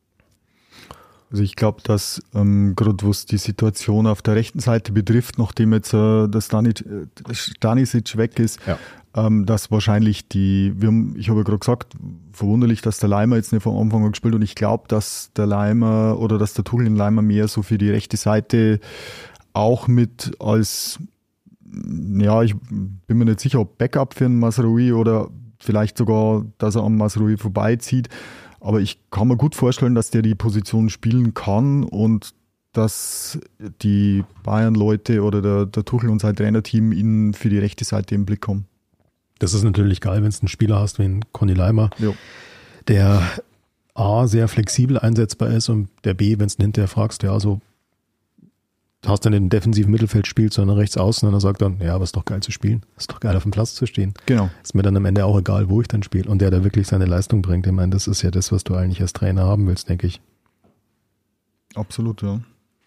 Also ich glaube, dass ähm, gerade was die Situation auf der rechten Seite betrifft, nachdem jetzt äh, der Stanic, äh, Stanisic weg ist, ja. ähm, dass wahrscheinlich die, wir haben, ich habe ja gerade gesagt, verwunderlich, dass der Leimer jetzt nicht von Anfang an gespielt und ich glaube, dass der Leimer oder dass der Tuchel den Leimer mehr so für die rechte Seite auch mit als, ja, ich bin mir nicht sicher, ob Backup für einen Mazraoui oder vielleicht sogar, dass er am Mazraoui vorbeizieht. Aber ich kann mir gut vorstellen, dass der die Position spielen kann und dass die Bayern-Leute oder der, der Tuchel und sein Trainerteam ihn für die rechte Seite im Blick haben. Das ist natürlich geil, wenn du einen Spieler hast wie einen Conny Leimer, Jo. der A, sehr flexibel einsetzbar ist und der B, wenn du ihn hinterher fragst, ja, so hast dann im defensiven Mittelfeld spielt, sondern rechts außen und er sagt dann, ja, aber ist doch geil zu spielen. Ist doch geil auf dem Platz zu stehen. Genau. Ist mir dann am Ende auch egal, wo ich dann spiele. Und der da wirklich seine Leistung bringt. Ich meine, das ist ja das, was du eigentlich als Trainer haben willst, denke ich. Absolut, ja.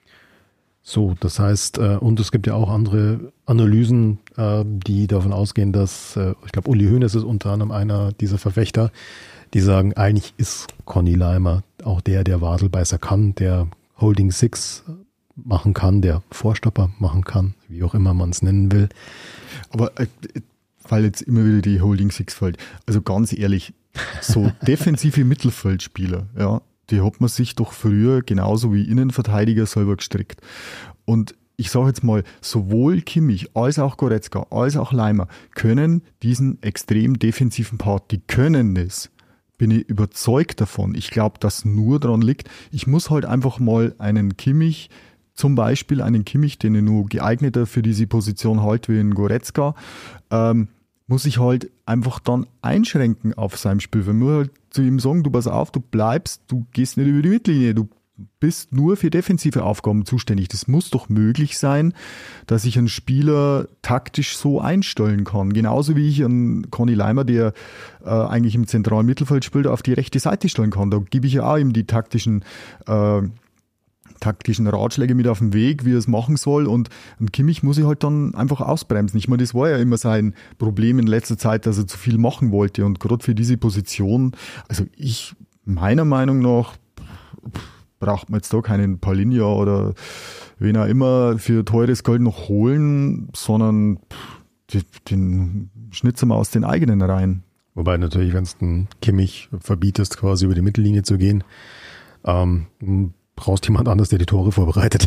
So, das heißt, äh, und es gibt ja auch andere Analysen, äh, die davon ausgehen, dass, äh, ich glaube, Uli Hoeneß ist unter anderem einer dieser Verfechter, die sagen, eigentlich ist Conny Laimer auch der, der Wadelbeißer kann, der Holding Six machen kann, der Vorstopper machen kann, wie auch immer man es nennen will. Aber äh, weil jetzt immer wieder die Holding Six fällt. Also ganz ehrlich, so defensive Mittelfeldspieler, ja, die hat man sich doch früher genauso wie Innenverteidiger selber gestrickt. Und ich sage jetzt mal, sowohl Kimmich als auch Goretzka als auch Laimer können diesen extrem defensiven Part, die können das. Bin ich überzeugt davon. Ich glaube, dass nur daran liegt, ich muss halt einfach mal einen Kimmich, zum Beispiel einen Kimmich, den ich nur geeigneter für diese Position halte wie einen Goretzka, ähm, muss ich halt einfach dann einschränken auf seinem Spiel. Wenn wir halt zu ihm sagen, du pass auf, du bleibst, du gehst nicht über die Mittellinie, du bist nur für defensive Aufgaben zuständig. Das muss doch möglich sein, dass ich einen Spieler taktisch so einstellen kann. Genauso wie ich einen Conny Laimer, der äh, eigentlich im zentralen Mittelfeld spielt, auf die rechte Seite stellen kann. Da gebe ich ja auch ihm die taktischen äh, taktischen Ratschläge mit auf den Weg, wie er es machen soll, und, und Kimmich muss ich halt dann einfach ausbremsen. Ich meine, das war ja immer sein Problem in letzter Zeit, dass er zu viel machen wollte, und gerade für diese Position, also ich, meiner Meinung nach, braucht man jetzt da keinen Palinja oder wen auch immer für teures Geld noch holen, sondern den, den schnitzen wir aus den eigenen Reihen. Wobei natürlich, wenn es den Kimmich verbietest, quasi über die Mittellinie zu gehen, ähm, brauchst jemand anderes, der die Tore vorbereitet.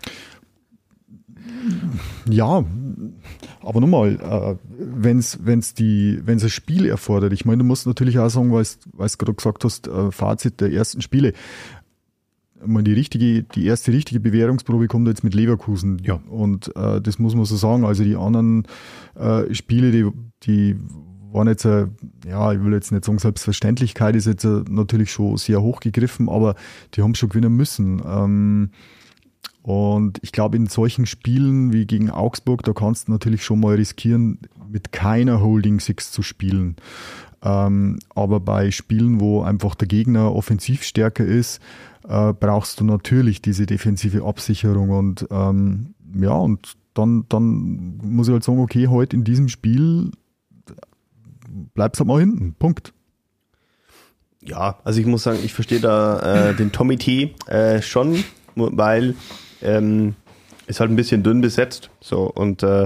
Ja, aber nochmal, äh, wenn es wenn's die, wenn's ein Spiel erfordert, ich meine, du musst natürlich auch sagen, weil du gerade gesagt hast, äh, Fazit der ersten Spiele, ich meine, die richtige, die erste richtige Bewährungsprobe kommt jetzt mit Leverkusen. Ja. Und äh, das muss man so sagen. Also die anderen äh, Spiele, die, die waren jetzt, äh, ja, ich will jetzt nicht sagen, Selbstverständlichkeit ist jetzt äh, natürlich schon sehr hoch gegriffen, aber die haben schon gewinnen müssen. Ähm, und ich glaube, in solchen Spielen wie gegen Augsburg, da kannst du natürlich schon mal riskieren, mit keiner Holding Six zu spielen. Ähm, aber bei Spielen, wo einfach der Gegner offensiv stärker ist, äh, brauchst du natürlich diese defensive Absicherung. Und ähm, ja, und dann, dann muss ich halt sagen, okay, heute in diesem Spiel bleibst halt mal hinten. Punkt. Ja, also ich muss sagen, ich verstehe da äh, den Tommy T äh, schon, weil ähm, ist halt ein bisschen dünn besetzt. So, und äh,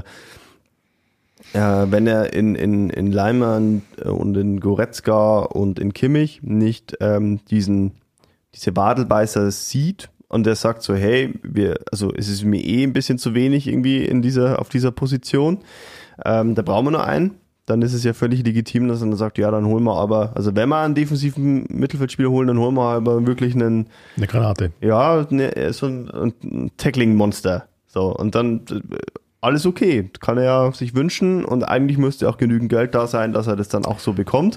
äh, wenn er in, in, in Laimer und in Goretzka und in Kimmich nicht ähm, diesen diese Wadelbeißer sieht und er sagt so, hey, wir, also es ist mir eh ein bisschen zu wenig irgendwie in dieser, auf dieser Position, ähm, da brauchen wir nur einen, dann ist es ja völlig legitim, dass er dann sagt, ja, dann holen wir aber, also wenn wir einen defensiven Mittelfeldspieler holen, dann holen wir aber wirklich einen... Eine Granate. Ja, ne, so ein, ein Tackling-Monster. So, und dann alles okay, kann er ja sich wünschen, und eigentlich müsste auch genügend Geld da sein, dass er das dann auch so bekommt.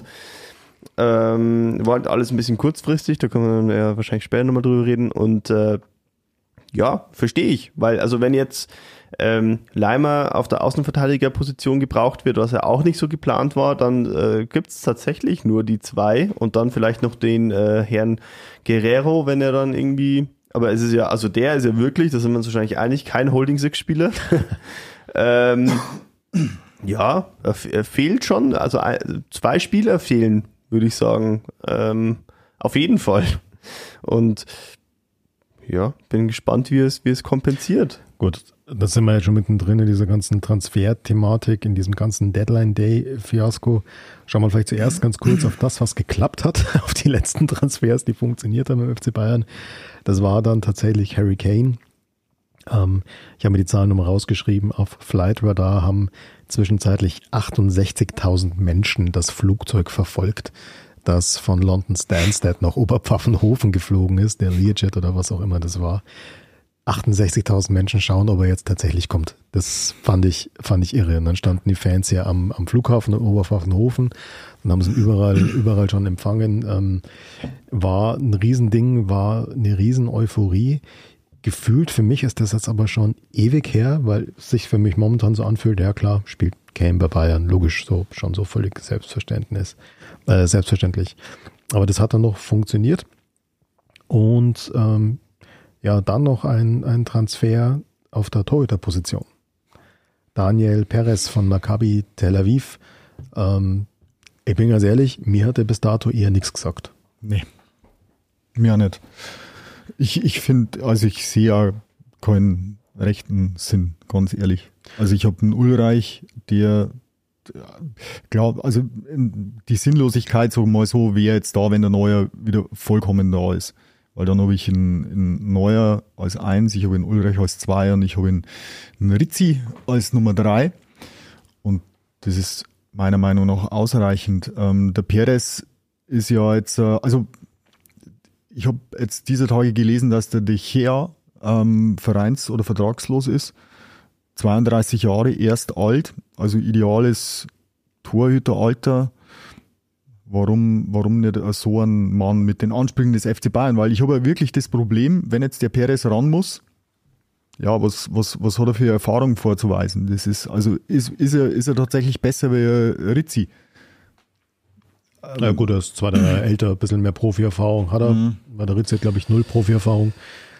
Ähm, war halt alles ein bisschen kurzfristig, da können wir ja wahrscheinlich später nochmal drüber reden, und äh, ja, verstehe ich, weil also wenn jetzt ähm, Laimer auf der Außenverteidigerposition gebraucht wird, was ja auch nicht so geplant war, dann äh, gibt es tatsächlich nur die zwei und dann vielleicht noch den äh, Herrn Guerrero, wenn er dann irgendwie, aber es ist ja, also der ist ja wirklich, da sind wir uns wahrscheinlich einig, kein Holding-Six-Spieler. ähm, ja, er, er fehlt schon, also ein, zwei Spieler fehlen, würde ich sagen, ähm, auf jeden Fall. Und ja, bin gespannt, wie es, wie es kompensiert. Gut, da sind wir ja schon mittendrin in dieser ganzen Transfer-Thematik, in diesem ganzen Deadline-Day-Fiasko. Schauen wir vielleicht zuerst ganz kurz auf das, was geklappt hat, auf die letzten Transfers, die funktioniert haben im F C Bayern. Das war dann tatsächlich Harry Kane. Ähm, ich habe mir die Zahlen nochmal rausgeschrieben. Auf Flightradar haben zwischenzeitlich achtundsechzigtausend Menschen das Flugzeug verfolgt, das von London Stansted nach Oberpfaffenhofen geflogen ist, der Learjet oder was auch immer das war. achtundsechzigtausend Menschen schauen, ob er jetzt tatsächlich kommt. Das fand ich, fand ich irre. Und dann standen die Fans ja am, am Flughafen in Oberpfaffenhofen und haben sie überall, überall schon empfangen. Ähm, war ein Riesending, war eine Riesen-Euphorie. Gefühlt für mich ist das jetzt aber schon ewig her, weil es sich für mich momentan so anfühlt, ja klar, spielt Kane bei Bayern, logisch, so schon so völlig Selbstverständnis, äh, selbstverständlich. Aber das hat dann noch funktioniert. Und ähm, ja, dann noch ein, ein Transfer auf der Torhüterposition. Daniel Perez von Maccabi Tel Aviv, ähm, Ich bin ganz ehrlich, mir hat er bis dato eher nichts gesagt. Nee, mir auch nicht. Ich, ich finde, also ich sehe ja keinen rechten Sinn, ganz ehrlich. Also ich habe einen Ulreich, der, glaub, also die Sinnlosigkeit, sagen wir mal so, wäre jetzt da, wenn der Neuer wieder vollkommen da ist. Weil dann habe ich einen, einen Neuer als eins, ich habe einen Ulreich als zwei und ich habe einen, einen Rizzi als Nummer drei. Und das ist meiner Meinung nach ausreichend. Ähm, der Perez ist ja jetzt, äh, also ich habe jetzt diese Tage gelesen, dass der De Gea ähm, vereins- oder vertragslos ist. zweiunddreißig Jahre, erst alt, also ideales Torhüteralter. Warum, warum nicht so ein Mann mit den Ansprüchen des F C Bayern? Weil ich habe ja wirklich das Problem, wenn jetzt der Perez ran muss, ja, was, was, was hat er für Erfahrung vorzuweisen? Das ist, also, ist, ist er, ist er tatsächlich besser wie Rizzi? Ja gut, er ist zwar der älter, ein bisschen mehr Profi-Erfahrung hat er, mhm. Bei der Rizzi hat, glaube ich, null Profi-Erfahrung.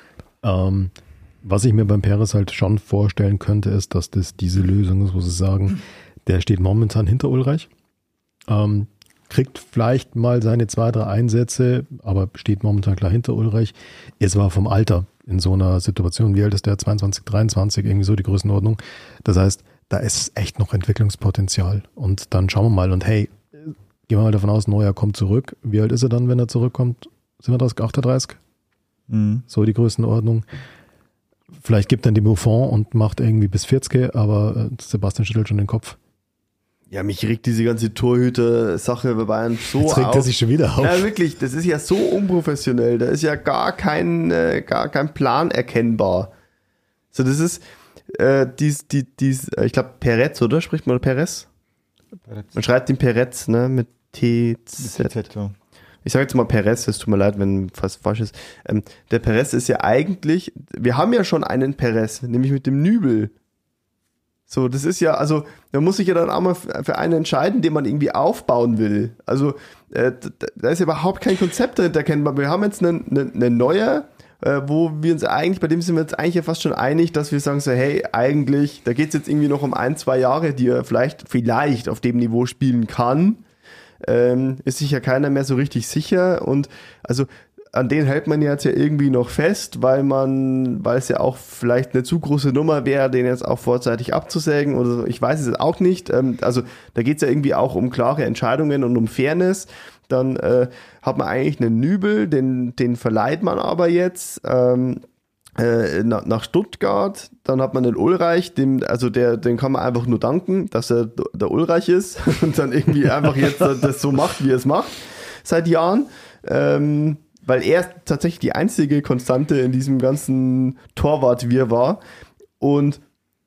Ähm, was ich mir beim Perez halt schon vorstellen könnte, ist, dass das diese Lösung ist, wo sie sagen, der steht momentan hinter Ulreich, ähm, kriegt vielleicht mal seine zwei, drei Einsätze, aber steht momentan klar hinter Ulreich. Es war vom Alter in so einer Situation, wie alt ist der? zweiundzwanzig, dreiundzwanzig, irgendwie so die Größenordnung. Das heißt, da ist echt noch Entwicklungspotenzial. Und dann schauen wir mal und hey, gehen wir mal davon aus, Neuer kommt zurück. Wie alt ist er dann, wenn er zurückkommt? Sind wir das, achtunddreißig? Mhm. So die Größenordnung. Vielleicht gibt dann die Buffon und macht irgendwie bis vierzig, aber Sebastian schüttelt schon den Kopf. Ja, mich regt diese ganze Torhüter-Sache bei Bayern so Jetzt regt auf. er sich schon wieder auf. Ja, wirklich, das ist ja so unprofessionell. Da ist ja gar kein, äh, gar kein Plan erkennbar. So, das ist, äh, dies, die, dies, ich glaube, Perez, oder? Spricht man Perez? Perez? Man schreibt den Perez, ne, mit T Z. T Z, ja. Ich sage jetzt mal Perez, es tut mir leid, wenn fast falsch ist. Ähm, der Perez ist ja eigentlich, wir haben ja schon einen Perez, nämlich mit dem Nübel. So, das ist ja, also, man muss sich ja dann auch mal für einen entscheiden, den man irgendwie aufbauen will. Also, äh, da ist ja überhaupt kein Konzept dahinter erkennbar. Wir haben jetzt einen, einen, einen Neuer, äh, wo wir uns eigentlich, bei dem sind wir uns eigentlich ja fast schon einig, dass wir sagen so, hey, eigentlich, da geht es jetzt irgendwie noch um ein, zwei Jahre, die er vielleicht, vielleicht auf dem Niveau spielen kann. Ähm, ist sich ja keiner mehr so richtig sicher und also an den hält man jetzt ja irgendwie noch fest, weil man, weil es ja auch vielleicht eine zu große Nummer wäre, den jetzt auch vorzeitig abzusägen oder so. Ich weiß es jetzt auch nicht. Ähm, also da geht es ja irgendwie auch um klare Entscheidungen und um Fairness. Dann äh, hat man eigentlich einen Nübel, den, den verleiht man aber jetzt ähm, äh, nach, nach Stuttgart. Dann hat man den Ulreich, dem, also der, den kann man einfach nur danken, dass er der Ulreich ist und dann irgendwie einfach jetzt das so macht, wie er es macht seit Jahren. Ähm, weil er tatsächlich die einzige Konstante in diesem ganzen Torwart-Wirrwarr. Und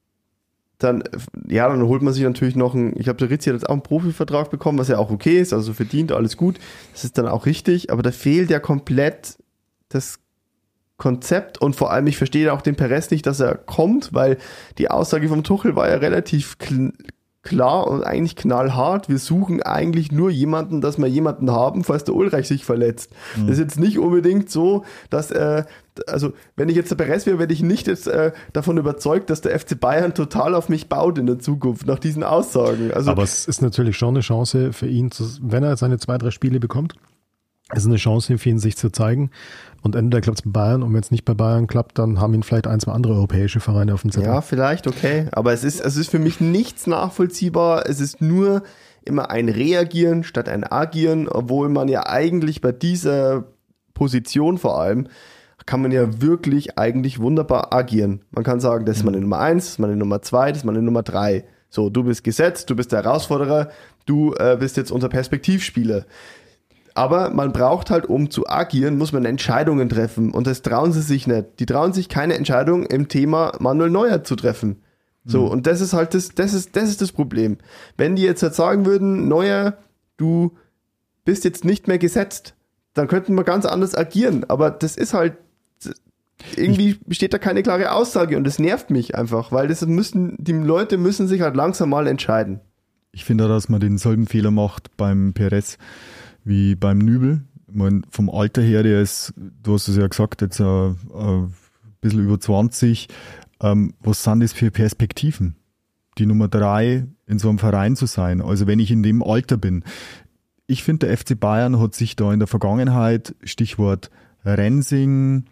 dann, ja, dann holt man sich natürlich noch einen, ich glaube, der Rizzi hat jetzt auch einen Profivertrag bekommen, was ja auch okay ist, also verdient, alles gut. Das ist dann auch richtig, aber da fehlt ja komplett das Konzept und vor allem, ich verstehe auch den Perez nicht, dass er kommt, weil die Aussage vom Tuchel war ja relativ kl- klar und eigentlich knallhart. Wir suchen eigentlich nur jemanden, dass wir jemanden haben, falls der Ulreich sich verletzt. Mhm. Das ist jetzt nicht unbedingt so, dass, äh, also wenn ich jetzt der Perez wäre, werde ich nicht jetzt äh, davon überzeugt, dass der F C Bayern total auf mich baut in der Zukunft, nach diesen Aussagen. Also, aber es ist natürlich schon eine Chance für ihn, zu, wenn er seine zwei, drei Spiele bekommt, es ist eine Chance für ihn, sich zu zeigen. Und entweder klappt es bei Bayern und wenn es nicht bei Bayern klappt, dann haben ihn vielleicht ein, zwei andere europäische Vereine auf dem Zettel. Ja, vielleicht, okay. Aber es ist, es ist für mich nichts nachvollziehbar. Es ist nur immer ein Reagieren statt ein Agieren, obwohl man ja eigentlich bei dieser Position vor allem, kann man ja wirklich eigentlich wunderbar agieren. Man kann sagen, das ist meine Nummer eins, das ist meine Nummer zwei, das ist meine Nummer drei. So, du bist gesetzt, du bist der Herausforderer, du äh, bist jetzt unser Perspektivspieler. Aber man braucht halt, um zu agieren, muss man Entscheidungen treffen. Und das trauen sie sich nicht. Die trauen sich keine Entscheidung im Thema Manuel Neuer zu treffen. So, mhm. Und das ist halt das, das ist, das ist das Problem. Wenn die jetzt halt sagen würden, Neuer, du bist jetzt nicht mehr gesetzt, dann könnten wir ganz anders agieren. Aber das ist halt, irgendwie besteht da keine klare Aussage und das nervt mich einfach, weil das müssen, die Leute müssen sich halt langsam mal entscheiden. Ich finde, dass man denselben Fehler macht beim Perez wie beim Nübel. Ich meine, vom Alter her, der ist, du hast es ja gesagt, jetzt ein äh, bisschen über zwanzig. Ähm, was sind das für Perspektiven? Die Nummer drei in so einem Verein zu sein. Also wenn ich in dem Alter bin, ich finde, der F C Bayern hat sich da in der Vergangenheit, Stichwort Rensing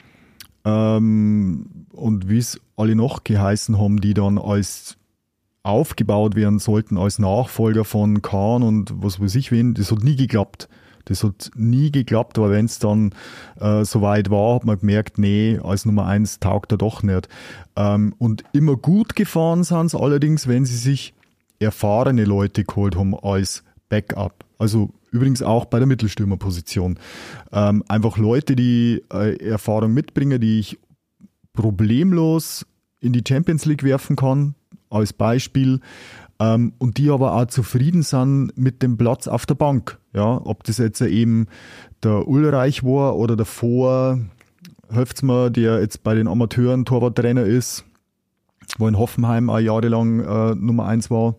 ähm, und wie es alle noch geheißen haben, die dann als aufgebaut werden sollten, als Nachfolger von Kahn und was weiß ich wen, das hat nie geklappt. Das hat nie geklappt, aber wenn es dann äh, soweit war, hat man gemerkt, nee, als Nummer eins taugt er doch nicht. Ähm, und immer gut gefahren sind sie allerdings, wenn sie sich erfahrene Leute geholt haben als Backup. Also übrigens auch bei der Mittelstürmerposition. Ähm, einfach Leute, die äh, Erfahrung mitbringen, die ich problemlos in die Champions League werfen kann, als Beispiel. Ähm, und die aber auch zufrieden sind mit dem Platz auf der Bank. Ja, ob das jetzt eben der Ulreich war oder davor, helft's mir, der jetzt bei den Amateuren Torwarttrainer ist, wo in Hoffenheim auch jahrelang äh, Nummer eins war.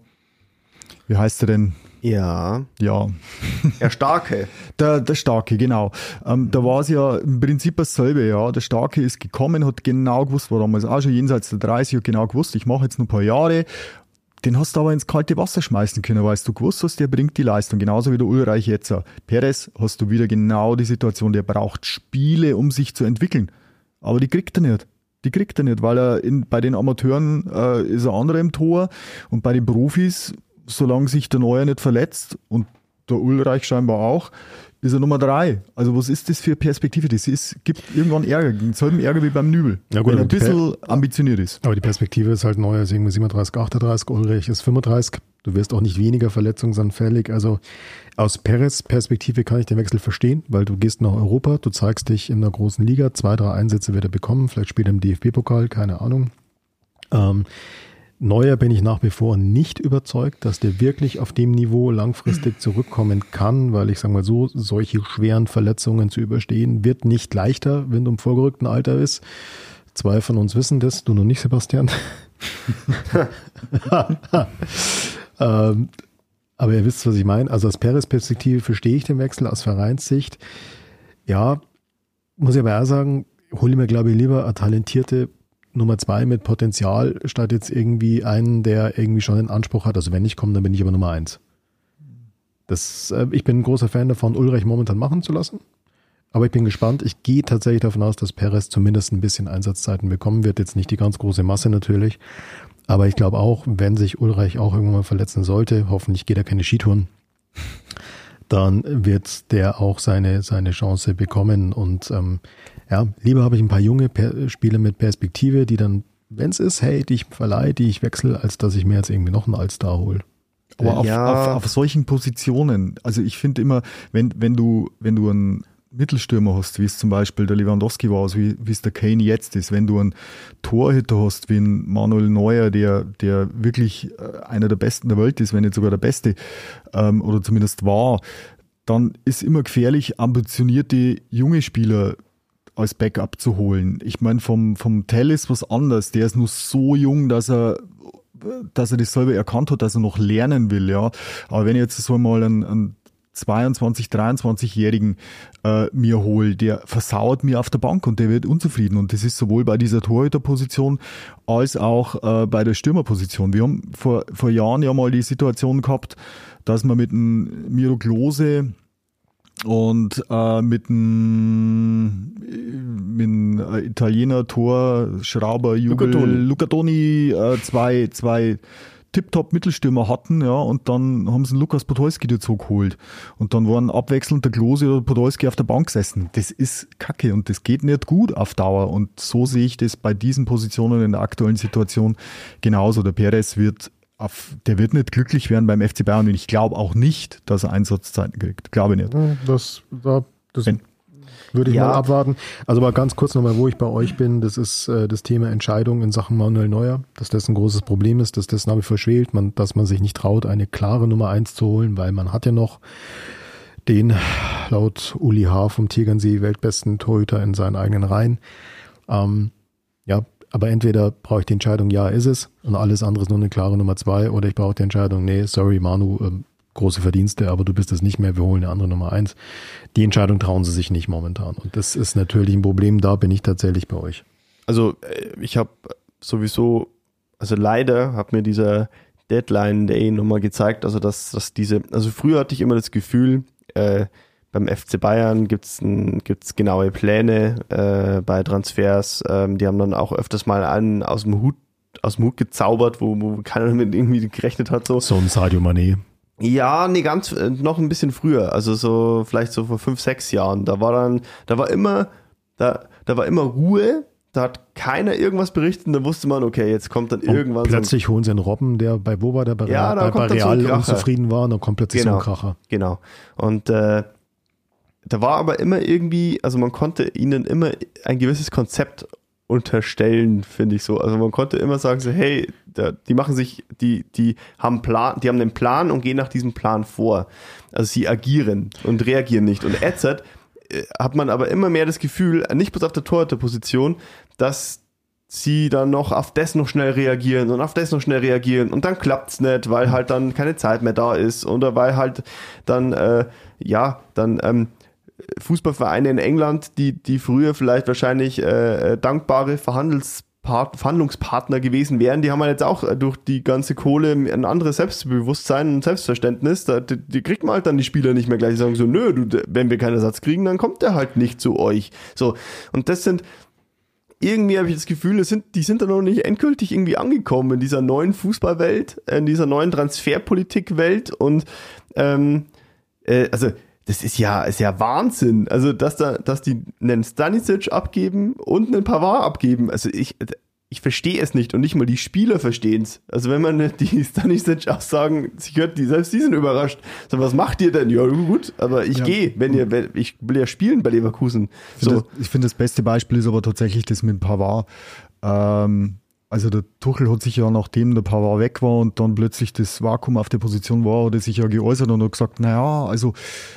Wie heißt er denn? Ja. Ja. Der Starke. Der, der Starke, genau. Ähm, da war es ja im Prinzip dasselbe, ja. Der Starke ist gekommen, hat genau gewusst, war damals auch schon jenseits der dreißig, hat genau gewusst, ich mache jetzt noch ein paar Jahre. Den hast du aber ins kalte Wasser schmeißen können, weil du gewusst hast, der bringt die Leistung. Genauso wie der Ulreich jetzt. Perez hast du wieder genau die Situation, der braucht Spiele, um sich zu entwickeln. Aber die kriegt er nicht. Die kriegt er nicht, weil er in, bei den Amateuren äh, ist er anderer im Tor und bei den Profis, solange sich der Neuer nicht verletzt und der Ulreich scheinbar auch, ist er Nummer drei. Also was ist das für Perspektive? Das ist, gibt irgendwann Ärger, denselben Ärger wie beim Nübel, ja gut, wenn er ein bisschen Per- ambitioniert ist. Aber die Perspektive ist halt Neuer, ist irgendwie siebenunddreißig, achtunddreißig, Ulreich ist fünfunddreißig. Du wirst auch nicht weniger verletzungsanfällig. Also aus Perez Perspektive kann ich den Wechsel verstehen, weil du gehst nach Europa, du zeigst dich in der großen Liga, zwei, drei Einsätze wird er bekommen, vielleicht spielt er im D F B-Pokal, keine Ahnung. Ähm, Neuer bin ich nach wie vor nicht überzeugt, dass der wirklich auf dem Niveau langfristig zurückkommen kann, weil ich sage mal so, solche schweren Verletzungen zu überstehen, wird nicht leichter, wenn du im vorgerückten Alter bist. Zwei von uns wissen das, du noch nicht, Sebastian. ähm, aber ihr wisst, was ich meine. Also aus Perez-Perspektive verstehe ich den Wechsel, aus Vereinssicht. Ja, muss ich aber auch sagen, hole mir, glaube ich, lieber eine talentierte Nummer zwei mit Potenzial, statt jetzt irgendwie einen, der irgendwie schon den Anspruch hat. Also wenn ich komme, dann bin ich aber Nummer eins. Das, äh, ich bin ein großer Fan davon, Ulreich momentan machen zu lassen. Aber ich bin gespannt. Ich gehe tatsächlich davon aus, dass Perez zumindest ein bisschen Einsatzzeiten bekommen wird. Jetzt nicht die ganz große Masse natürlich. Aber ich glaube auch, wenn sich Ulreich auch irgendwann mal verletzen sollte, hoffentlich geht er keine Skitouren, dann wird der auch seine, seine Chance bekommen. Und ähm, ja, lieber habe ich ein paar junge per- Spieler mit Perspektive, die dann, wenn es ist, hey, die ich verleihe, die ich wechsle, als dass ich mir jetzt irgendwie noch einen Allstar hole. Aber auf, Ja. auf, auf solchen Positionen, also ich finde immer, wenn, wenn du, wenn du einen Mittelstürmer hast, wie es zum Beispiel der Lewandowski war, also wie, wie es der Kane jetzt ist, wenn du einen Torhüter hast, wie ein Manuel Neuer, der, der wirklich einer der Besten der Welt ist, wenn nicht sogar der Beste, ähm, oder zumindest war, dann ist immer gefährlich, ambitionierte junge Spieler als Backup zu holen. Ich meine, vom, vom Tell ist was anderes. Der ist nur so jung, dass er, dass er das selber erkannt hat, dass er noch lernen will, ja. Aber wenn ich jetzt so mal einen, einen zweiundzwanzig-, dreiundzwanzigjährigen äh, mir hole, der versauert mir auf der Bank und der wird unzufrieden. Und das ist sowohl bei dieser Torhüterposition als auch äh, bei der Stürmerposition. Wir haben vor, vor Jahren ja mal die Situation gehabt, dass man mit einem Miro Klose und äh, mit einem mit einem äh, Italiener Tor Schrauber Jubel Luca Toni, Luca Toni äh, zwei zwei Tip-Top Mittelstürmer hatten, ja, und dann haben sie einen Lukas Podolski dazu geholt und dann waren abwechselnd der Klose oder Podolski auf der Bank gesessen. Das ist Kacke und das geht nicht gut auf Dauer und so sehe ich das bei diesen Positionen in der aktuellen Situation genauso. Der Perez wird Auf, der wird nicht glücklich werden beim F C Bayern und ich glaube auch nicht, dass er Einsatzzeiten kriegt. Glaube ich nicht. Das, das Wenn, würde ich Ja. mal abwarten. Also aber ganz kurz nochmal, wo ich bei euch bin, das ist äh, das Thema Entscheidung in Sachen Manuel Neuer, dass das ein großes Problem ist, dass das nach wie vor schwelt, man, dass man sich nicht traut, eine klare Nummer eins zu holen, weil man hat ja noch den, laut Uli H. vom Tegernsee, weltbesten Torhüter in seinen eigenen Reihen. Ähm, ja, aber entweder brauche ich die Entscheidung, ja, ist es, und alles andere ist nur eine klare Nummer zwei, oder ich brauche die Entscheidung, nee, sorry Manu, ähm, große Verdienste, aber du bist es nicht mehr, wir holen eine andere Nummer eins. Die Entscheidung trauen sie sich nicht momentan. Und das ist natürlich ein Problem, da bin ich tatsächlich bei euch. Also ich habe sowieso, also leider hat mir dieser Deadline Day nochmal gezeigt, also dass, dass diese, also früher hatte ich immer das Gefühl, äh, beim F C Bayern gibt's ein, gibt's genaue Pläne äh, bei Transfers. Ähm, die haben dann auch öfters mal einen aus dem Hut, aus dem Hut gezaubert, wo, wo keiner damit irgendwie gerechnet hat. So, so ein Sadio Mané. Ja, nee, ganz, äh, noch ein bisschen früher. Also so, vielleicht so vor fünf, sechs Jahren. Da war dann, da war immer, da, da war immer Ruhe. Da hat keiner irgendwas berichtet und da wusste man, okay, jetzt kommt dann und irgendwann plötzlich so ein, holen sie einen Robben, der bei wo war der bei, ja, da bei, kommt bei dann Real so ein unzufrieden war und dann kommt plötzlich genau, so ein Kracher. Genau. Und äh, da war aber immer irgendwie, also man konnte ihnen immer ein gewisses Konzept unterstellen, finde ich so. Also man konnte immer sagen so, hey, da, die machen sich, die, die haben Plan, die haben einen Plan und gehen nach diesem Plan vor. Also sie agieren und reagieren nicht. Und jetzt hat man aber immer mehr das Gefühl, nicht bloß auf der Torhüterposition, dass sie dann noch auf das noch schnell reagieren und auf das noch schnell reagieren und dann klappt's nicht, weil halt dann keine Zeit mehr da ist oder weil halt dann, äh, ja, dann ähm, Fußballvereine in England, die, die früher vielleicht wahrscheinlich äh, dankbare Verhandelspart- Verhandlungspartner gewesen wären, die haben halt jetzt auch durch die ganze Kohle ein anderes Selbstbewusstsein und Selbstverständnis. Da, die, die kriegt man halt dann die Spieler nicht mehr gleich. Die sagen so, nö, du, wenn wir keinen Ersatz kriegen, dann kommt der halt nicht zu euch. So, und das sind irgendwie habe ich das Gefühl, das sind, die sind da noch nicht endgültig irgendwie angekommen in dieser neuen Fußballwelt, in dieser neuen Transferpolitikwelt und ähm, äh, also das ist ja, ist ja Wahnsinn. Also, dass da, dass die einen Stanisic abgeben und einen Pavard abgeben. Also ich, ich verstehe es nicht und nicht mal die Spieler verstehen es. Also wenn man die Stanisic-Aussagen, ich hört, die, selbst die sind überrascht. So, was macht ihr denn? Ja, gut, aber ich ja. gehe, wenn ihr, ich will ja spielen bei Leverkusen. Ich finde, so. das, ich finde, das beste Beispiel ist aber tatsächlich das mit Pavard. Ähm, also der Tuchel hat sich ja, nachdem der Pavard weg war und dann plötzlich das Vakuum auf der Position war, hat er sich ja geäußert und hat gesagt, naja, also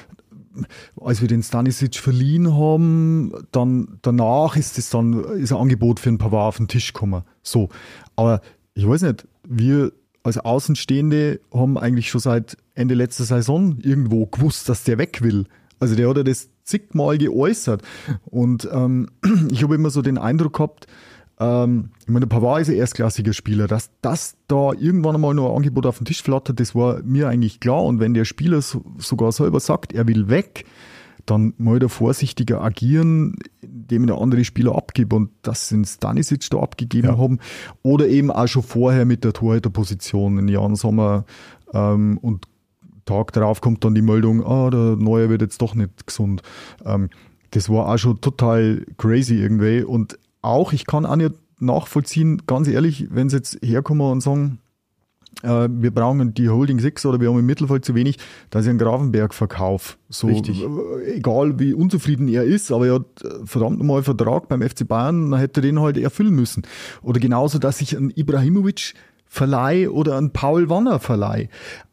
als wir den Stanisic verliehen haben, dann danach ist es dann ist ein Angebot für ein Pavard auf den Tisch gekommen. So, aber ich weiß nicht, wir als Außenstehende haben eigentlich schon seit Ende letzter Saison irgendwo gewusst, dass der weg will. Also der hat ja das zigmal geäußert und ähm, ich habe immer so den Eindruck gehabt, ähm, ich meine, der Pavard ist ein erstklassiger Spieler, dass das da irgendwann einmal noch ein Angebot auf den Tisch flattert, das war mir eigentlich klar. Und wenn der Spieler so, sogar selber sagt, er will weg, dann mal da vorsichtiger agieren, indem er andere Spieler abgibt und das sind Stanisic da abgegeben ja. haben. Oder eben auch schon vorher mit der Torhüterposition in Jan Sommer ähm, und Tag darauf kommt dann die Meldung, ah, der Neuer wird jetzt doch nicht gesund. Ähm, das war auch schon total crazy irgendwie und auch, ich kann auch nicht nachvollziehen, ganz ehrlich, wenn sie jetzt herkommen und sagen, äh, wir brauchen die Holding Six oder wir haben im Mittelfeld zu wenig, da ist ja ein Gravenberg-Verkauf. So, richtig. Äh, egal wie unzufrieden er ist, aber er hat verdammt nochmal einen Vertrag beim F C Bayern, dann hätte er den halt erfüllen müssen. Oder genauso, dass ich einen Ibrahimovic verleihe oder einen Paul Wanner verleihe.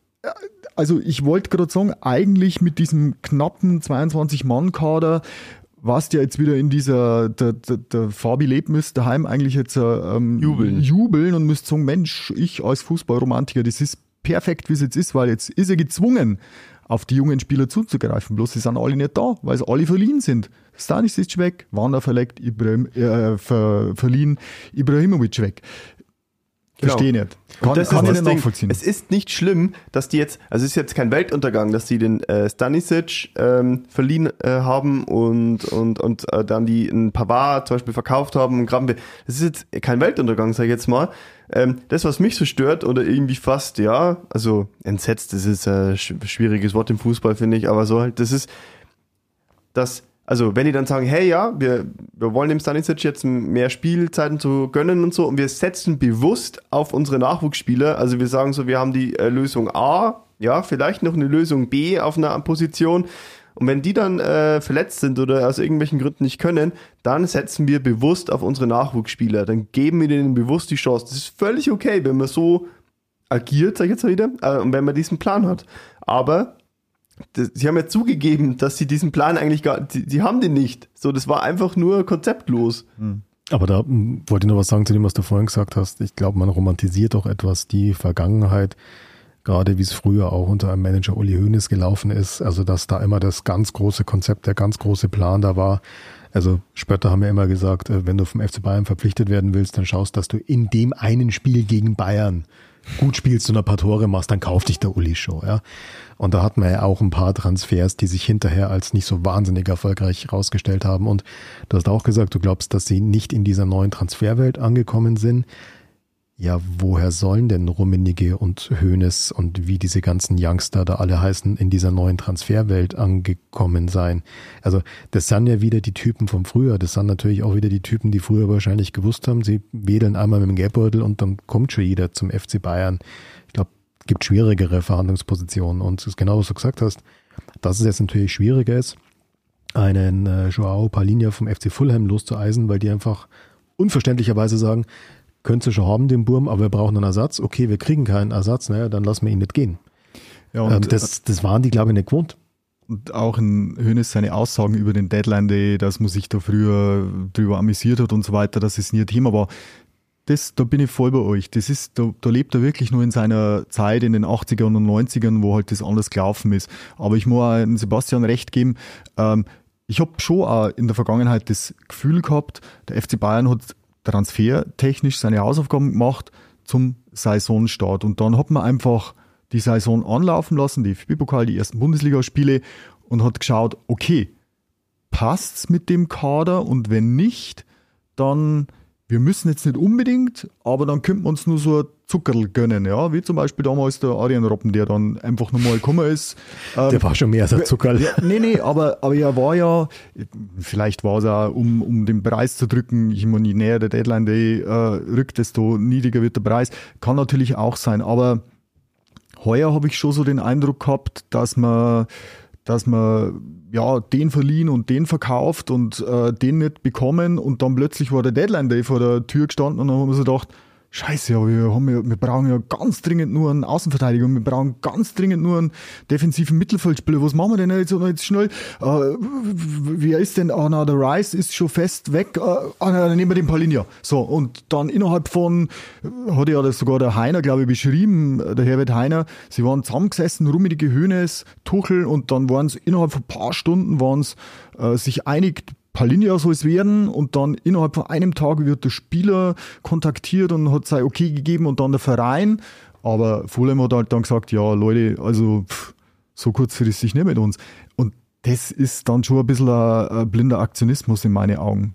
Also ich wollte gerade sagen, eigentlich mit diesem knappen zweiundzwanzig-Mann-Kader was der jetzt wieder in dieser, der, der, der Fabi lebt, müsste daheim eigentlich jetzt ähm, jubeln. jubeln und müsste sagen, Mensch, ich als Fußballromantiker, das ist perfekt, wie es jetzt ist, weil jetzt ist er gezwungen, auf die jungen Spieler zuzugreifen. Bloß sie sind alle nicht da, weil sie alle verliehen sind. Stanisic weg, Wanner verlegt, Ibrahim, äh, ver, verliehen, Ibrahimovic weg. Verstehe genau. nicht. Kann, das kann ist ich das nicht Ding. nachvollziehen. Es ist nicht schlimm, dass die jetzt, also es ist jetzt kein Weltuntergang, dass die den äh, Stanisic ähm, verliehen äh, haben und, und, und äh, dann die einen Pavard zum Beispiel verkauft haben und Gravenberg. Das ist jetzt kein Weltuntergang, sag ich jetzt mal. Ähm, das, was mich so stört oder irgendwie fast, ja, also entsetzt, das ist ein schwieriges Wort im Fußball, finde ich, aber so halt, das ist, dass also wenn die dann sagen, hey ja, wir, wir wollen dem Stanisic jetzt mehr Spielzeiten zu gönnen und so und wir setzen bewusst auf unsere Nachwuchsspieler, also wir sagen so, wir haben die äh, Lösung A, ja, vielleicht noch eine Lösung B auf einer Position und wenn die dann äh, verletzt sind oder aus irgendwelchen Gründen nicht können, dann setzen wir bewusst auf unsere Nachwuchsspieler, dann geben wir denen bewusst die Chance. Das ist völlig okay, wenn man so agiert, sag ich jetzt mal wieder, äh, und wenn man diesen Plan hat, aber Das, sie haben ja zugegeben, dass sie diesen Plan eigentlich gar, sie, sie haben den nicht. So, das war einfach nur konzeptlos. Aber da m, wollte ich noch was sagen zu dem, was du vorhin gesagt hast. Ich glaube, man romantisiert auch etwas die Vergangenheit, gerade wie es früher auch unter einem Manager Uli Hoeneß gelaufen ist. Also, dass da immer das ganz große Konzept, der ganz große Plan da war. Also, Spötter haben ja immer gesagt, wenn du vom F C Bayern verpflichtet werden willst, dann schaust, dass du in dem einen Spiel gegen Bayern gut spielst und ein paar Tore machst, dann kauft dich der Uli schon. Ja? Und da hat man ja auch ein paar Transfers, die sich hinterher als nicht so wahnsinnig erfolgreich herausgestellt haben. Und du hast auch gesagt, du glaubst, dass sie nicht in dieser neuen Transferwelt angekommen sind. Ja, woher sollen denn Rummenigge und Hoeneß und wie diese ganzen Youngster da alle heißen, in dieser neuen Transferwelt angekommen sein? Also das sind ja wieder die Typen vom Frühjahr. Das sind natürlich auch wieder die Typen, die früher wahrscheinlich gewusst haben, sie wedeln einmal mit dem Geldbeutel und dann kommt schon jeder zum F C Bayern. Ich glaube, es gibt schwierigere Verhandlungspositionen. Und es ist genau, was du gesagt hast, dass es jetzt natürlich schwieriger ist, einen äh, Joao Palhinha vom F C Fulham loszueisen, weil die einfach unverständlicherweise sagen, könntest du schon haben, den Burm, aber wir brauchen einen Ersatz. Okay, wir kriegen keinen Ersatz, naja, dann lassen wir ihn nicht gehen. Ja, und ähm, das, das waren die, glaube ich, nicht gewohnt. Und auch in Hoeneß seine Aussagen über den Deadline Day, dass man sich da früher drüber amüsiert hat und so weiter, dass es nie ein Thema war. Das, da bin ich voll bei euch. Das ist, da, da lebt er wirklich nur in seiner Zeit in den achtzigern und neunzigern, wo halt das anders gelaufen ist. Aber ich muss auch Sebastian recht geben, ähm, ich habe schon auch in der Vergangenheit das Gefühl gehabt, der F C Bayern hat transfertechnisch seine Hausaufgaben gemacht zum Saisonstart. Und dann hat man einfach die Saison anlaufen lassen, die F B-Pokal, die ersten Bundesligaspiele und hat geschaut, okay, passt's mit dem Kader? Und wenn nicht, dann, wir müssen jetzt nicht unbedingt, aber dann könnten wir uns nur so ein Zuckerl gönnen, ja, wie zum Beispiel damals der Arjen Robben, der dann einfach nochmal gekommen ist. Ähm, der war schon mehr als ein Zuckerl. Ja, nee, nee, aber, aber er war ja, vielleicht war es auch, um, um den Preis zu drücken, ich meine, je näher der Deadline Day äh, rückt, desto niedriger wird der Preis. Kann natürlich auch sein, aber heuer habe ich schon so den Eindruck gehabt, dass man, dass man ja den verliehen und den verkauft und äh, den nicht bekommen und dann plötzlich war der Deadline Day vor der Tür gestanden und dann haben wir so gedacht, Scheiße, ja, wir, haben ja, wir brauchen ja ganz dringend nur einen Außenverteidiger und wir brauchen ganz dringend nur einen defensiven Mittelfeldspieler. Was machen wir denn jetzt, jetzt schnell? Äh, wer ist denn? Ah, na, der Rice ist schon fest weg. Äh, ah, na, dann nehmen wir den Palhinha. So, und dann innerhalb von, hat ja das sogar der Heiner, glaube ich, beschrieben, der Herbert Heiner, sie waren zusammengesessen, Rummenigge, Hoeneß, Tuchel und dann waren es innerhalb von ein paar Stunden waren es äh, sich einig, Palhinha soll es werden und dann innerhalb von einem Tag wird der Spieler kontaktiert und hat sein Okay gegeben und dann der Verein. Aber Fulham hat halt dann gesagt, ja Leute, also pff, so kurzfristig nicht mit uns. Und das ist dann schon ein bisschen ein, ein blinder Aktionismus in meinen Augen.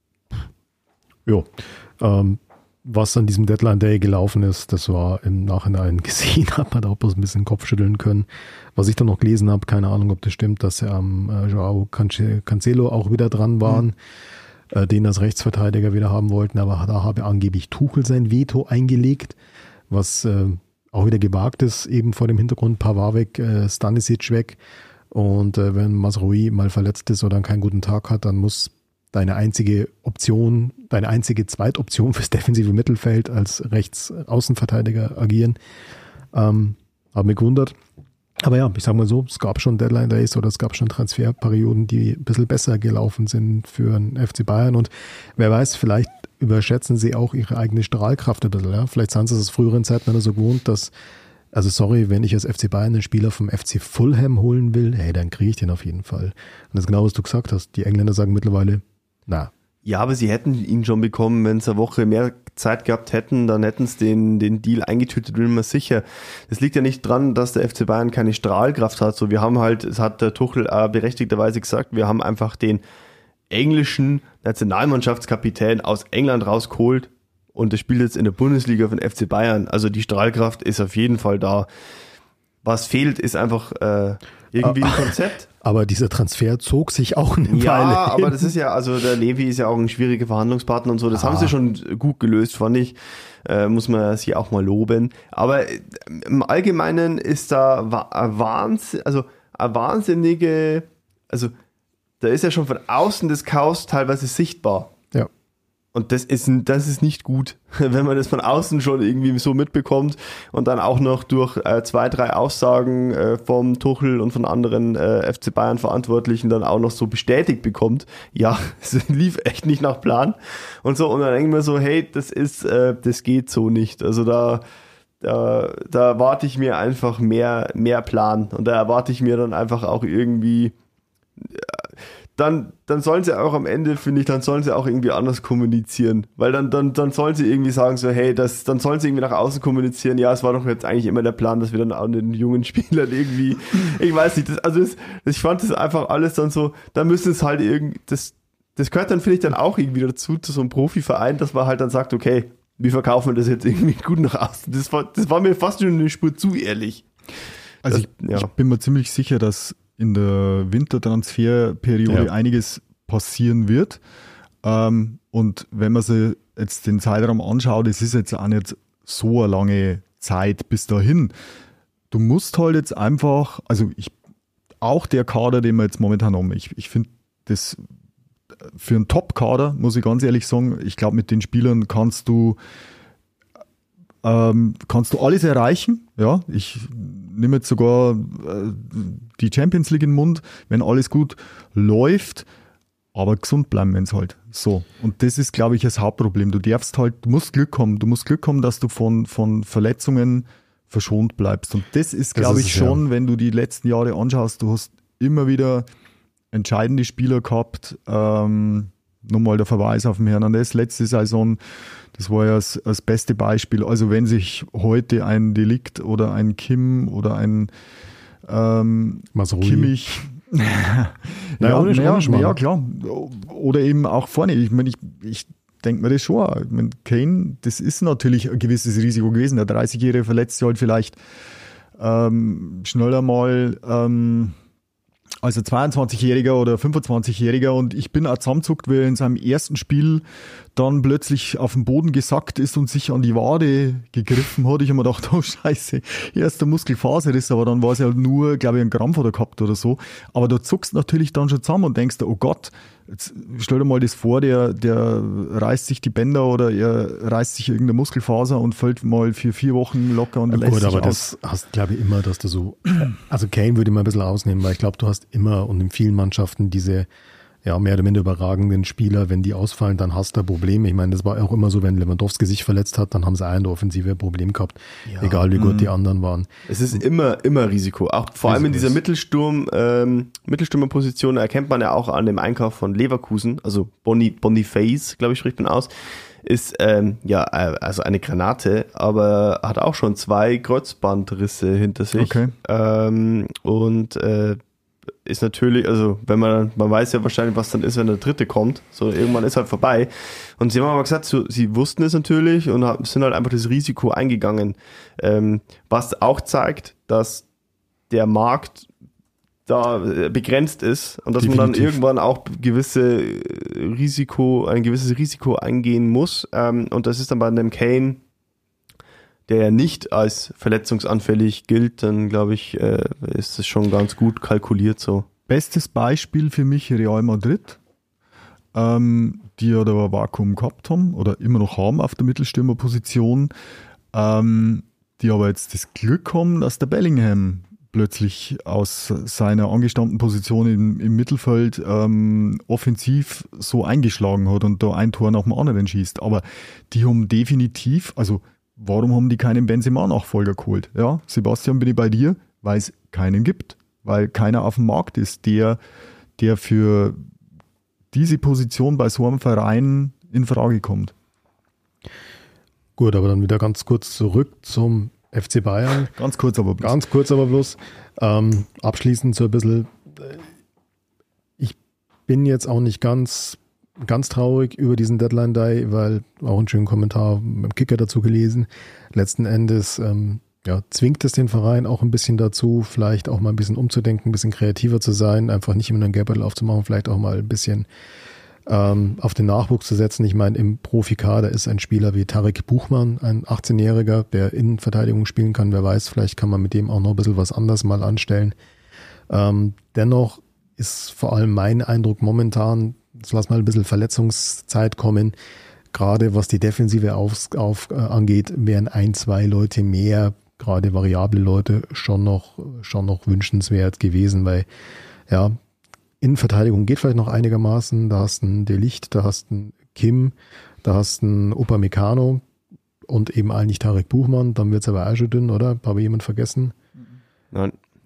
Jo, ähm, was an diesem Deadline Day gelaufen ist, das war im Nachhinein gesehen, hat man da auch bloß ein bisschen den Kopf schütteln können. Was ich dann noch gelesen habe, keine Ahnung, ob das stimmt, dass sie am äh, Joao Cancelo auch wieder dran waren, mhm. äh, den als Rechtsverteidiger wieder haben wollten, aber da habe angeblich Tuchel sein Veto eingelegt, was äh, auch wieder gewagt ist, eben vor dem Hintergrund Pavard weg, äh, Stanisic weg und äh, wenn Mazraoui mal verletzt ist oder keinen guten Tag hat, dann muss deine einzige Option, deine einzige Zweitoption fürs defensive Mittelfeld als Rechtsaußenverteidiger agieren. Ähm, habe mich gewundert. Aber ja, ich sag mal so, es gab schon Deadline Days oder es gab schon Transferperioden, die ein bisschen besser gelaufen sind für den F C Bayern. Und wer weiß, vielleicht überschätzen sie auch ihre eigene Strahlkraft ein bisschen. Ja? Vielleicht sind sie es aus früheren Zeiten nicht so gewohnt, dass, also sorry, wenn ich als F C Bayern einen Spieler vom F C Fulham holen will, hey, dann kriege ich den auf jeden Fall. Und das ist genau, was du gesagt hast. Die Engländer sagen mittlerweile, na. Ja, aber sie hätten ihn schon bekommen, wenn sie eine Woche mehr Zeit gehabt hätten, dann hätten sie den, den Deal eingetütet, bin mir sicher. Es liegt ja nicht dran, dass der F C Bayern keine Strahlkraft hat. So, wir haben halt, es hat der Tuchel äh, berechtigterweise gesagt, wir haben einfach den englischen Nationalmannschaftskapitän aus England rausgeholt und der spielt jetzt in der Bundesliga für den F C Bayern. Also die Strahlkraft ist auf jeden Fall da. Was fehlt, ist einfach äh, irgendwie ein Konzept. Aber dieser Transfer zog sich auch eine ja, Weile Ja, aber hin. das ist ja, also der Levi ist ja auch ein schwieriger Verhandlungspartner und so, das ah. haben sie schon gut gelöst, fand ich, äh, muss man sie auch mal loben. Aber im Allgemeinen ist da ein Wahnsinn, also eine wahnsinnige, also da ist ja schon von außen das Chaos teilweise sichtbar. Ja. Und das ist, das ist nicht gut, wenn man das von außen schon irgendwie so mitbekommt und dann auch noch durch äh, zwei, drei Aussagen äh, vom Tuchel und von anderen äh, F C Bayern Verantwortlichen dann auch noch so bestätigt bekommt. Ja, es lief echt nicht nach Plan und so. Und dann denken wir so, hey, das ist, äh, das geht so nicht. Also da, da, da erwarte ich mir einfach mehr, mehr Plan und da erwarte ich mir dann einfach auch irgendwie dann, dann sollen sie auch am Ende, finde ich, dann sollen sie auch irgendwie anders kommunizieren. Weil dann, dann, dann sollen sie irgendwie sagen so, hey, das, dann sollen sie irgendwie nach außen kommunizieren, ja, es war doch jetzt eigentlich immer der Plan, dass wir dann an den jungen Spielern irgendwie, ich weiß nicht, das, also das, ich fand das einfach alles dann so, da müssen es halt irgendwie, das, das gehört dann, finde ich, dann auch irgendwie dazu, zu so einem Profiverein, dass man halt dann sagt, okay, wie verkaufen wir das jetzt irgendwie gut nach außen? Das war, das war mir fast schon eine Spur zu ehrlich. Also das, ich, ja. ich bin mir ziemlich sicher, dass in der Wintertransferperiode Ja. einiges passieren wird. Ähm, und wenn man sich jetzt den Zeitraum anschaut, es ist jetzt auch nicht so eine lange Zeit bis dahin. Du musst halt jetzt einfach, also ich, auch der Kader, den wir jetzt momentan haben, ich, ich finde das für einen Top-Kader, muss ich ganz ehrlich sagen, ich glaube, mit den Spielern kannst du ähm, kannst du alles erreichen. Ja, ich nehme jetzt sogar äh, die Champions League in den Mund, wenn alles gut läuft, aber gesund bleiben wir halt. So. Und das ist, glaube ich, das Hauptproblem. Du darfst halt, du musst Glück haben. Du musst Glück haben, dass du von, von Verletzungen verschont bleibst. Und das ist, glaube ich, schon, ja. Wenn du die letzten Jahre anschaust, du hast immer wieder entscheidende Spieler gehabt. Ähm, nochmal der Verweis auf den Hernandez, letzte Saison, das war ja das, das beste Beispiel. Also wenn sich heute ein Delikt oder ein Kim oder ein ähm, Kimmich naja, ja, ohne ja, Schmarrn. ja, klar. Oder eben auch vorne. Ich meine, ich, ich denke mir das schon. Ich meine, Kane, das ist natürlich ein gewisses Risiko gewesen. Der dreißigjährige verletzt sich halt vielleicht ähm, schneller mal ähm, als ein zweiundzwanzigjähriger oder fünfundzwanzigjähriger, und ich bin auch zusammenzuckt, wie er in seinem ersten Spiel dann plötzlich auf den Boden gesackt ist und sich an die Wade gegriffen hat. Ich habe mir gedacht, oh Scheiße, erster Muskelfaserriss, aber dann war es ja halt nur, glaube ich, ein Krampf oder gehabt oder so. Aber du zuckst natürlich dann schon zusammen und denkst, oh Gott, jetzt stell dir mal das vor, der, der reißt sich die Bänder oder er reißt sich irgendeine Muskelfaser und fällt mal für vier Wochen locker und ja, lässt gut, sich aber aus. das hast, glaube ich, immer, dass du so, also Kane würde ich mal ein bisschen ausnehmen, weil ich glaube, du hast immer und in vielen Mannschaften diese ja, mehr oder minder überragenden Spieler, wenn die ausfallen, dann hast du Probleme. Ich meine, das war auch immer so, wenn Lewandowski sich verletzt hat, dann haben sie einen in der Offensive ein Problem gehabt, ja, egal wie gut mh. die anderen waren. Es ist immer, immer Risiko. Auch vor allem in dieser Mittelsturm, ähm, Mittelstürmerposition erkennt man ja auch an dem Einkauf von Leverkusen, also Boni, Boniface, glaube ich, spricht man aus, ist ähm, ja also eine Granate, aber hat auch schon zwei Kreuzbandrisse hinter sich. Okay. Ähm, und äh, ist natürlich, also wenn man, man weiß ja wahrscheinlich, was dann ist, wenn der dritte kommt, so irgendwann ist halt vorbei. Und sie haben aber gesagt, so, sie wussten es natürlich und haben, sind halt einfach das Risiko eingegangen, ähm, was auch zeigt, dass der Markt da begrenzt ist und dass Definitiv. man dann irgendwann auch gewisse Risiko, ein gewisses Risiko eingehen muss. Ähm, und das ist dann bei einem Kane, der ja nicht als verletzungsanfällig gilt, dann glaube ich, äh, ist es schon ganz gut kalkuliert so. Bestes Beispiel für mich Real Madrid, ähm, die ja da ein Vakuum gehabt haben oder immer noch haben auf der Mittelstürmerposition, ähm, die aber jetzt das Glück haben, dass der Bellingham plötzlich aus seiner angestammten Position im, im Mittelfeld ähm, offensiv so eingeschlagen hat und da ein Tor nach dem anderen schießt. Aber die haben definitiv, also warum haben die keinen Benzema-Nachfolger geholt? Ja, Sebastian, bin ich bei dir, weil es keinen gibt, weil keiner auf dem Markt ist, der, der für diese Position bei so einem Verein in Frage kommt. Gut, aber dann wieder ganz kurz zurück zum F C Bayern. Ganz kurz aber bloß. Ganz kurz aber bloß. Ähm, abschließend so ein bisschen, ich bin jetzt auch nicht ganz ganz traurig über diesen Deadline Day, weil auch einen schönen Kommentar beim Kicker dazu gelesen. Letzten Endes ähm, ja, zwingt es den Verein auch ein bisschen dazu, vielleicht auch mal ein bisschen umzudenken, ein bisschen kreativer zu sein, einfach nicht immer einen Geldbeutel aufzumachen, vielleicht auch mal ein bisschen ähm, auf den Nachwuchs zu setzen. Ich meine, im Profikader ist ein Spieler wie Tarek Buchmann, ein achtzehnjähriger, der Innenverteidigung spielen kann. Wer weiß, vielleicht kann man mit dem auch noch ein bisschen was anderes mal anstellen. Ähm, dennoch ist vor allem mein Eindruck momentan, jetzt lass mal ein bisschen Verletzungszeit kommen, gerade was die Defensive auf, auf, äh, angeht, wären ein, zwei Leute mehr, gerade variable Leute, schon noch, schon noch wünschenswert gewesen, weil ja, Innenverteidigung geht vielleicht noch einigermaßen, da hast du einen De Ligt, da hast du einen Kim, da hast du einen Upamecano und eben eigentlich Tarek Buchmann, dann wird es aber auch schon dünn, oder? Habe ich jemand vergessen? Nein.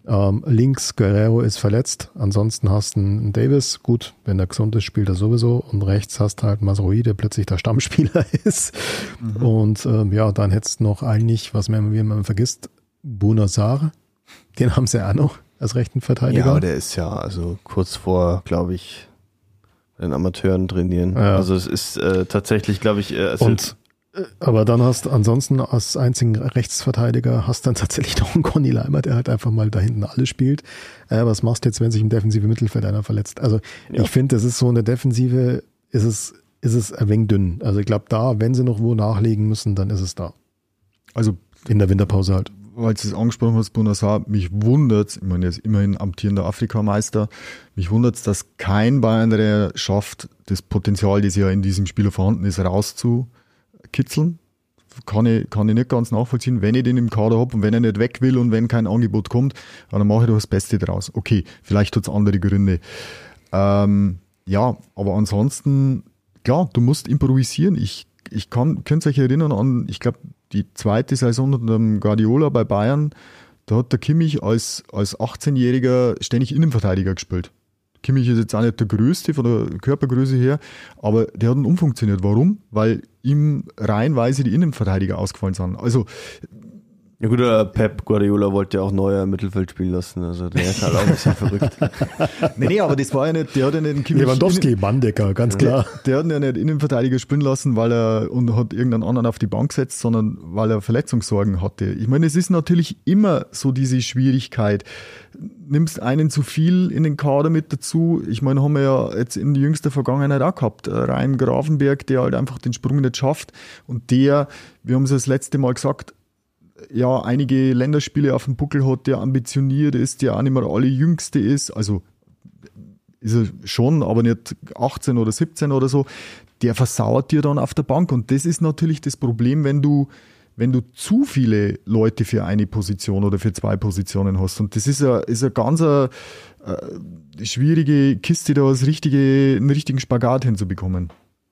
Ähm, links Guerrero ist verletzt, ansonsten hast du einen Davis, gut, wenn der gesund ist, spielt er sowieso, und rechts hast du halt Mazraoui, der plötzlich der Stammspieler ist. Mhm. Und ähm, ja, dann hättest du noch eigentlich, was man immer man vergisst, Bouna Sarr, den haben sie ja auch noch als rechten Verteidiger. Ja, aber der ist ja also kurz vor, glaube ich, den Amateuren trainieren. Ja. Also es ist äh, tatsächlich, glaube ich, äh, also und aber dann hast ansonsten als einzigen Rechtsverteidiger hast dann tatsächlich noch einen Conny Leimer, der halt einfach mal da hinten alles spielt. Äh, was machst du jetzt, wenn sich im defensiven Mittelfeld einer verletzt? Also ja. Ich finde, das ist so eine Defensive, ist es, ist es ein wenig dünn. Also ich glaube da, wenn sie noch wo nachlegen müssen, dann ist es da. Also in der Winterpause halt. Weil du es angesprochen hast, Bouna Sarr, mich wundert's, ich meine, er ist immerhin amtierender Afrikameister, mich wundert's, dass kein Bayern schafft, das Potenzial, das ja in diesem Spieler vorhanden ist, rauszu kitzeln, kann ich, kann ich nicht ganz nachvollziehen. Wenn ich den im Kader habe und wenn er nicht weg will und wenn kein Angebot kommt, dann mache ich doch das Beste draus. Okay, vielleicht hat es andere Gründe. Ähm, ja, aber ansonsten, klar, du musst improvisieren. Ich, ich kann, könnt ihr euch erinnern an, ich glaube, die zweite Saison unter dem Guardiola bei Bayern, da hat der Kimmich als, als achtzehnjähriger ständig Innenverteidiger gespielt. Kimmich ist jetzt auch nicht der Größte von der Körpergröße her, aber der hat umfunktioniert. Warum? Weil ihm reihenweise die Innenverteidiger ausgefallen sind. Also ja gut, der Pep Guardiola wollte ja auch Neuer im Mittelfeld spielen lassen, also der ist halt auch ein bisschen verrückt. nee, nee, aber das war ja nicht, der hat ja nicht den Kimmich... Lewandowski, Manndecker, ganz klar. Der, der hat ja nicht Innenverteidiger spielen lassen, weil er und hat irgendeinen anderen auf die Bank gesetzt, sondern weil er Verletzungssorgen hatte. Ich meine, es ist natürlich immer so diese Schwierigkeit. Nimmst einen zu viel in den Kader mit dazu. Ich meine, haben wir ja jetzt in jüngster Vergangenheit auch gehabt. Ryan Grafenberg, der halt einfach den Sprung nicht schafft und der, wir haben es das letzte Mal gesagt, ja, einige Länderspiele auf dem Buckel hat, der ambitioniert ist, der auch nicht mehr alle Jüngste ist, also ist er schon, aber nicht achtzehn oder siebzehn oder so, der versauert dir dann auf der Bank und das ist natürlich das Problem, wenn du wenn du zu viele Leute für eine Position oder für zwei Positionen hast. Und das ist eine, ist eine ganz eine, äh, schwierige Kiste, da das richtige, einen richtigen Spagat hinzubekommen.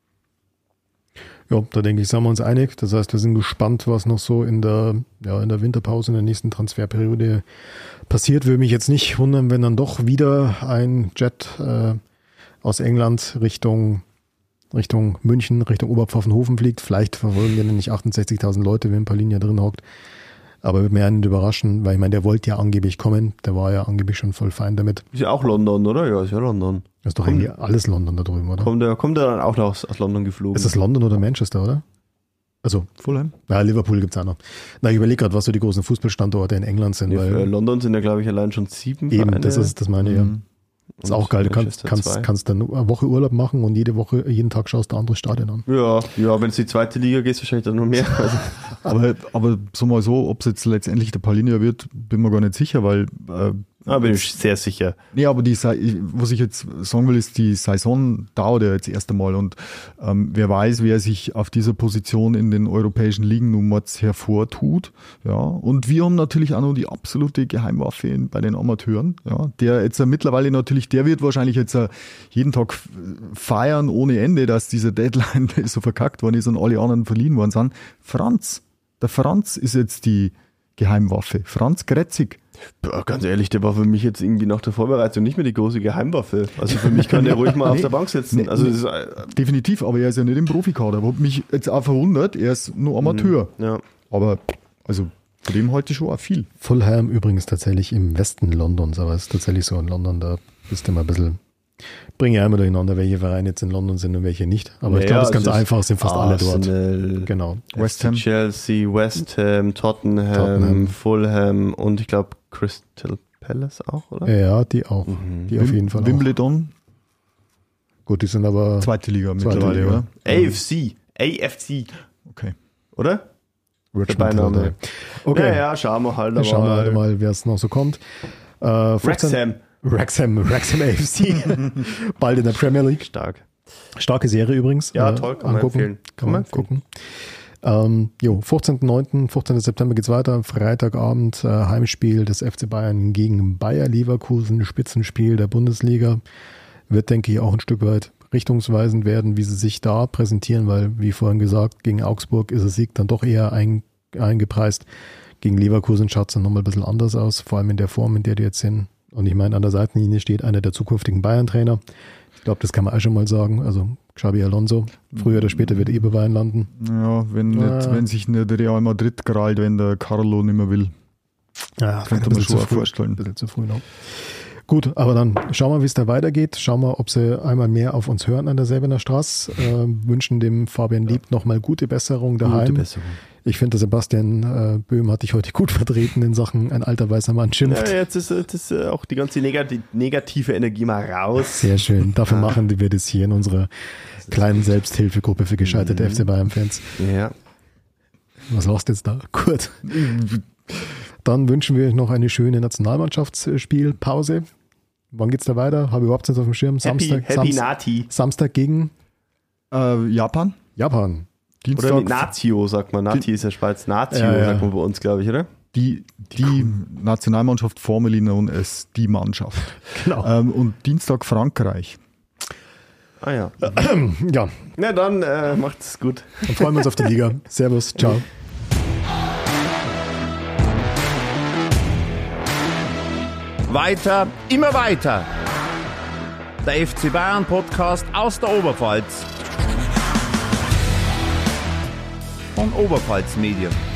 Ja, da denke ich, sind wir uns einig. Das heißt, wir sind gespannt, was noch so in der, ja, in der Winterpause, in der nächsten Transferperiode passiert. Würde mich jetzt nicht wundern, wenn dann doch wieder ein Jet äh, aus England Richtung Richtung München, Richtung Oberpfaffenhofen fliegt. Vielleicht verfolgen wir nicht achtundsechzigtausend Leute, wenn Palhinha drin hockt. Aber wird mir nicht überraschen, weil ich meine, der wollte ja angeblich kommen. Der war ja angeblich schon voll fein damit. Ist ja auch London, oder? Ja, ist ja London. Das ist doch kommt, eigentlich alles London da drüben, oder? Kommt der, kommt der dann auch noch aus, aus London geflogen? Ist das London oder Manchester, oder? Also Fulham. Ja, Liverpool gibt es auch noch. Na, ich überlege gerade, was so die großen Fußballstandorte in England sind. Nee, weil für London sind ja, glaube ich, allein schon sieben Eben, Vereine. das ist, das meine ich, ja. Mhm. Das ist auch geil, du kannst, kannst, kannst dann eine Woche Urlaub machen und jede Woche, jeden Tag schaust du ein anderes Stadion an. Ja, ja, wenn es die zweite Liga geht, wahrscheinlich dann noch mehr. Also. aber, aber so mal so, ob es jetzt letztendlich der Palhinha wird, bin mir gar nicht sicher, weil äh, Ah, bin ich sehr sicher. Nee, aber die, was ich jetzt sagen will, ist, die Saison dauert ja jetzt erst einmal und ähm, wer weiß, wer sich auf dieser Position in den europäischen Ligen nun mal hervortut. Ja, und wir haben natürlich auch noch die absolute Geheimwaffe in, bei den Amateuren. Ja, der jetzt äh, mittlerweile natürlich, der wird wahrscheinlich jetzt äh, jeden Tag feiern ohne Ende, dass dieser Deadline so verkackt worden ist und alle anderen verliehen worden sind. Franz, der Franz ist jetzt die Geheimwaffe. Franz Gretzig. Boah, ganz ehrlich, der war für mich jetzt irgendwie nach der Vorbereitung nicht mehr die große Geheimwaffe. Also für mich kann der ruhig mal nee, auf der Bank sitzen. Nee, also das ist, äh, definitiv, aber er ist ja nicht im Profikader. Hat mich jetzt auch verwundert, er ist nur Amateur. Ja. Aber also von dem heute schon auch viel. Fulham übrigens tatsächlich im Westen Londons, aber es ist tatsächlich so in London, da bist du immer ein bisschen, bringe ja immer durcheinander, welche Vereine jetzt in London sind und welche nicht. Aber ja, ich glaube, es ist ganz einfach, es sind fast Arsenal, alle dort. Genau. West Ham. Chelsea, West Ham, Tottenham, Tottenham, Fulham und ich glaube Crystal Palace auch, oder? Ja, die auch. Mhm. Die Wim- auf jeden Fall Wimbledon. Auch. Gut, die sind aber... Zweite Liga mittlerweile, Liga. Oder? A F C. A F C. Okay. Oder? Richmond. Okay. Ja, ja, schauen wir halt mal. Schauen wir halt mal, wer es noch so kommt. Äh, Wrexham. Wrexham, Wrexham A F C. Bald in der Premier League. Stark. Starke Serie übrigens. Ja, äh, toll, kann angucken. man empfehlen. Kann man gucken. Ähm, jo, fünfzehnten neunten, fünfzehnten September geht's weiter. Freitagabend äh, Heimspiel des F C Bayern gegen Bayer Leverkusen. Spitzenspiel der Bundesliga. Wird, denke ich, auch ein Stück weit richtungsweisend werden, wie sie sich da präsentieren, weil, wie vorhin gesagt, gegen Augsburg ist der Sieg dann doch eher ein, eingepreist. Gegen Leverkusen schaut es dann nochmal ein bisschen anders aus, vor allem in der Form, in der die jetzt sind. Und ich meine, an der Seitenlinie steht einer der zukünftigen Bayern-Trainer. Ich glaube, das kann man auch schon mal sagen. Also Xabi Alonso, früher oder später wird er bei Bayern landen. Ja, wenn, nicht, Ah. wenn sich nicht Real Madrid krallt, wenn der Carlo nicht mehr will. Ja, Könnte man schon auch vorstellen. Ein bisschen zu früh noch. Gut, aber dann schauen wir, wie es da weitergeht. Schauen wir, ob sie einmal mehr auf uns hören an der Säbener Straße. Äh, wünschen dem Fabian Lieb nochmal gute Besserung daheim. Gute Besserung. Ich finde, der Sebastian äh, Böhm hat dich heute gut vertreten in Sachen ein alter weißer Mann schimpft. Ja, jetzt ist, jetzt ist äh, auch die ganze negati- negative Energie mal raus. Sehr schön. Dafür machen wir das hier in unserer kleinen Selbsthilfegruppe für gescheiterte Mhm. F C Bayern-Fans. Ja. Was hast du jetzt da? Gut. Dann wünschen wir euch noch eine schöne Nationalmannschaftsspielpause. Wann geht's da weiter? Habe ich überhaupt nicht auf dem Schirm. Happy, Samstag, Happy Samst- Nati. Samstag gegen Äh, Japan? Japan. Dienstag, Oder Nazio, sagt man. Nati ist ja Schweiz. Nazio, Ja, ja. sagt man bei uns, glaube ich, oder? die, die Nationalmannschaft formerly known as die Mannschaft. Genau. Ähm, und Dienstag Frankreich. Ah ja. Ja, Na dann, äh, macht's gut. dann freuen wir uns auf die Liga. Servus, ciao. Weiter, immer weiter. Der F C Bayern Podcast aus der Oberpfalz. Von Oberpfalz Medien.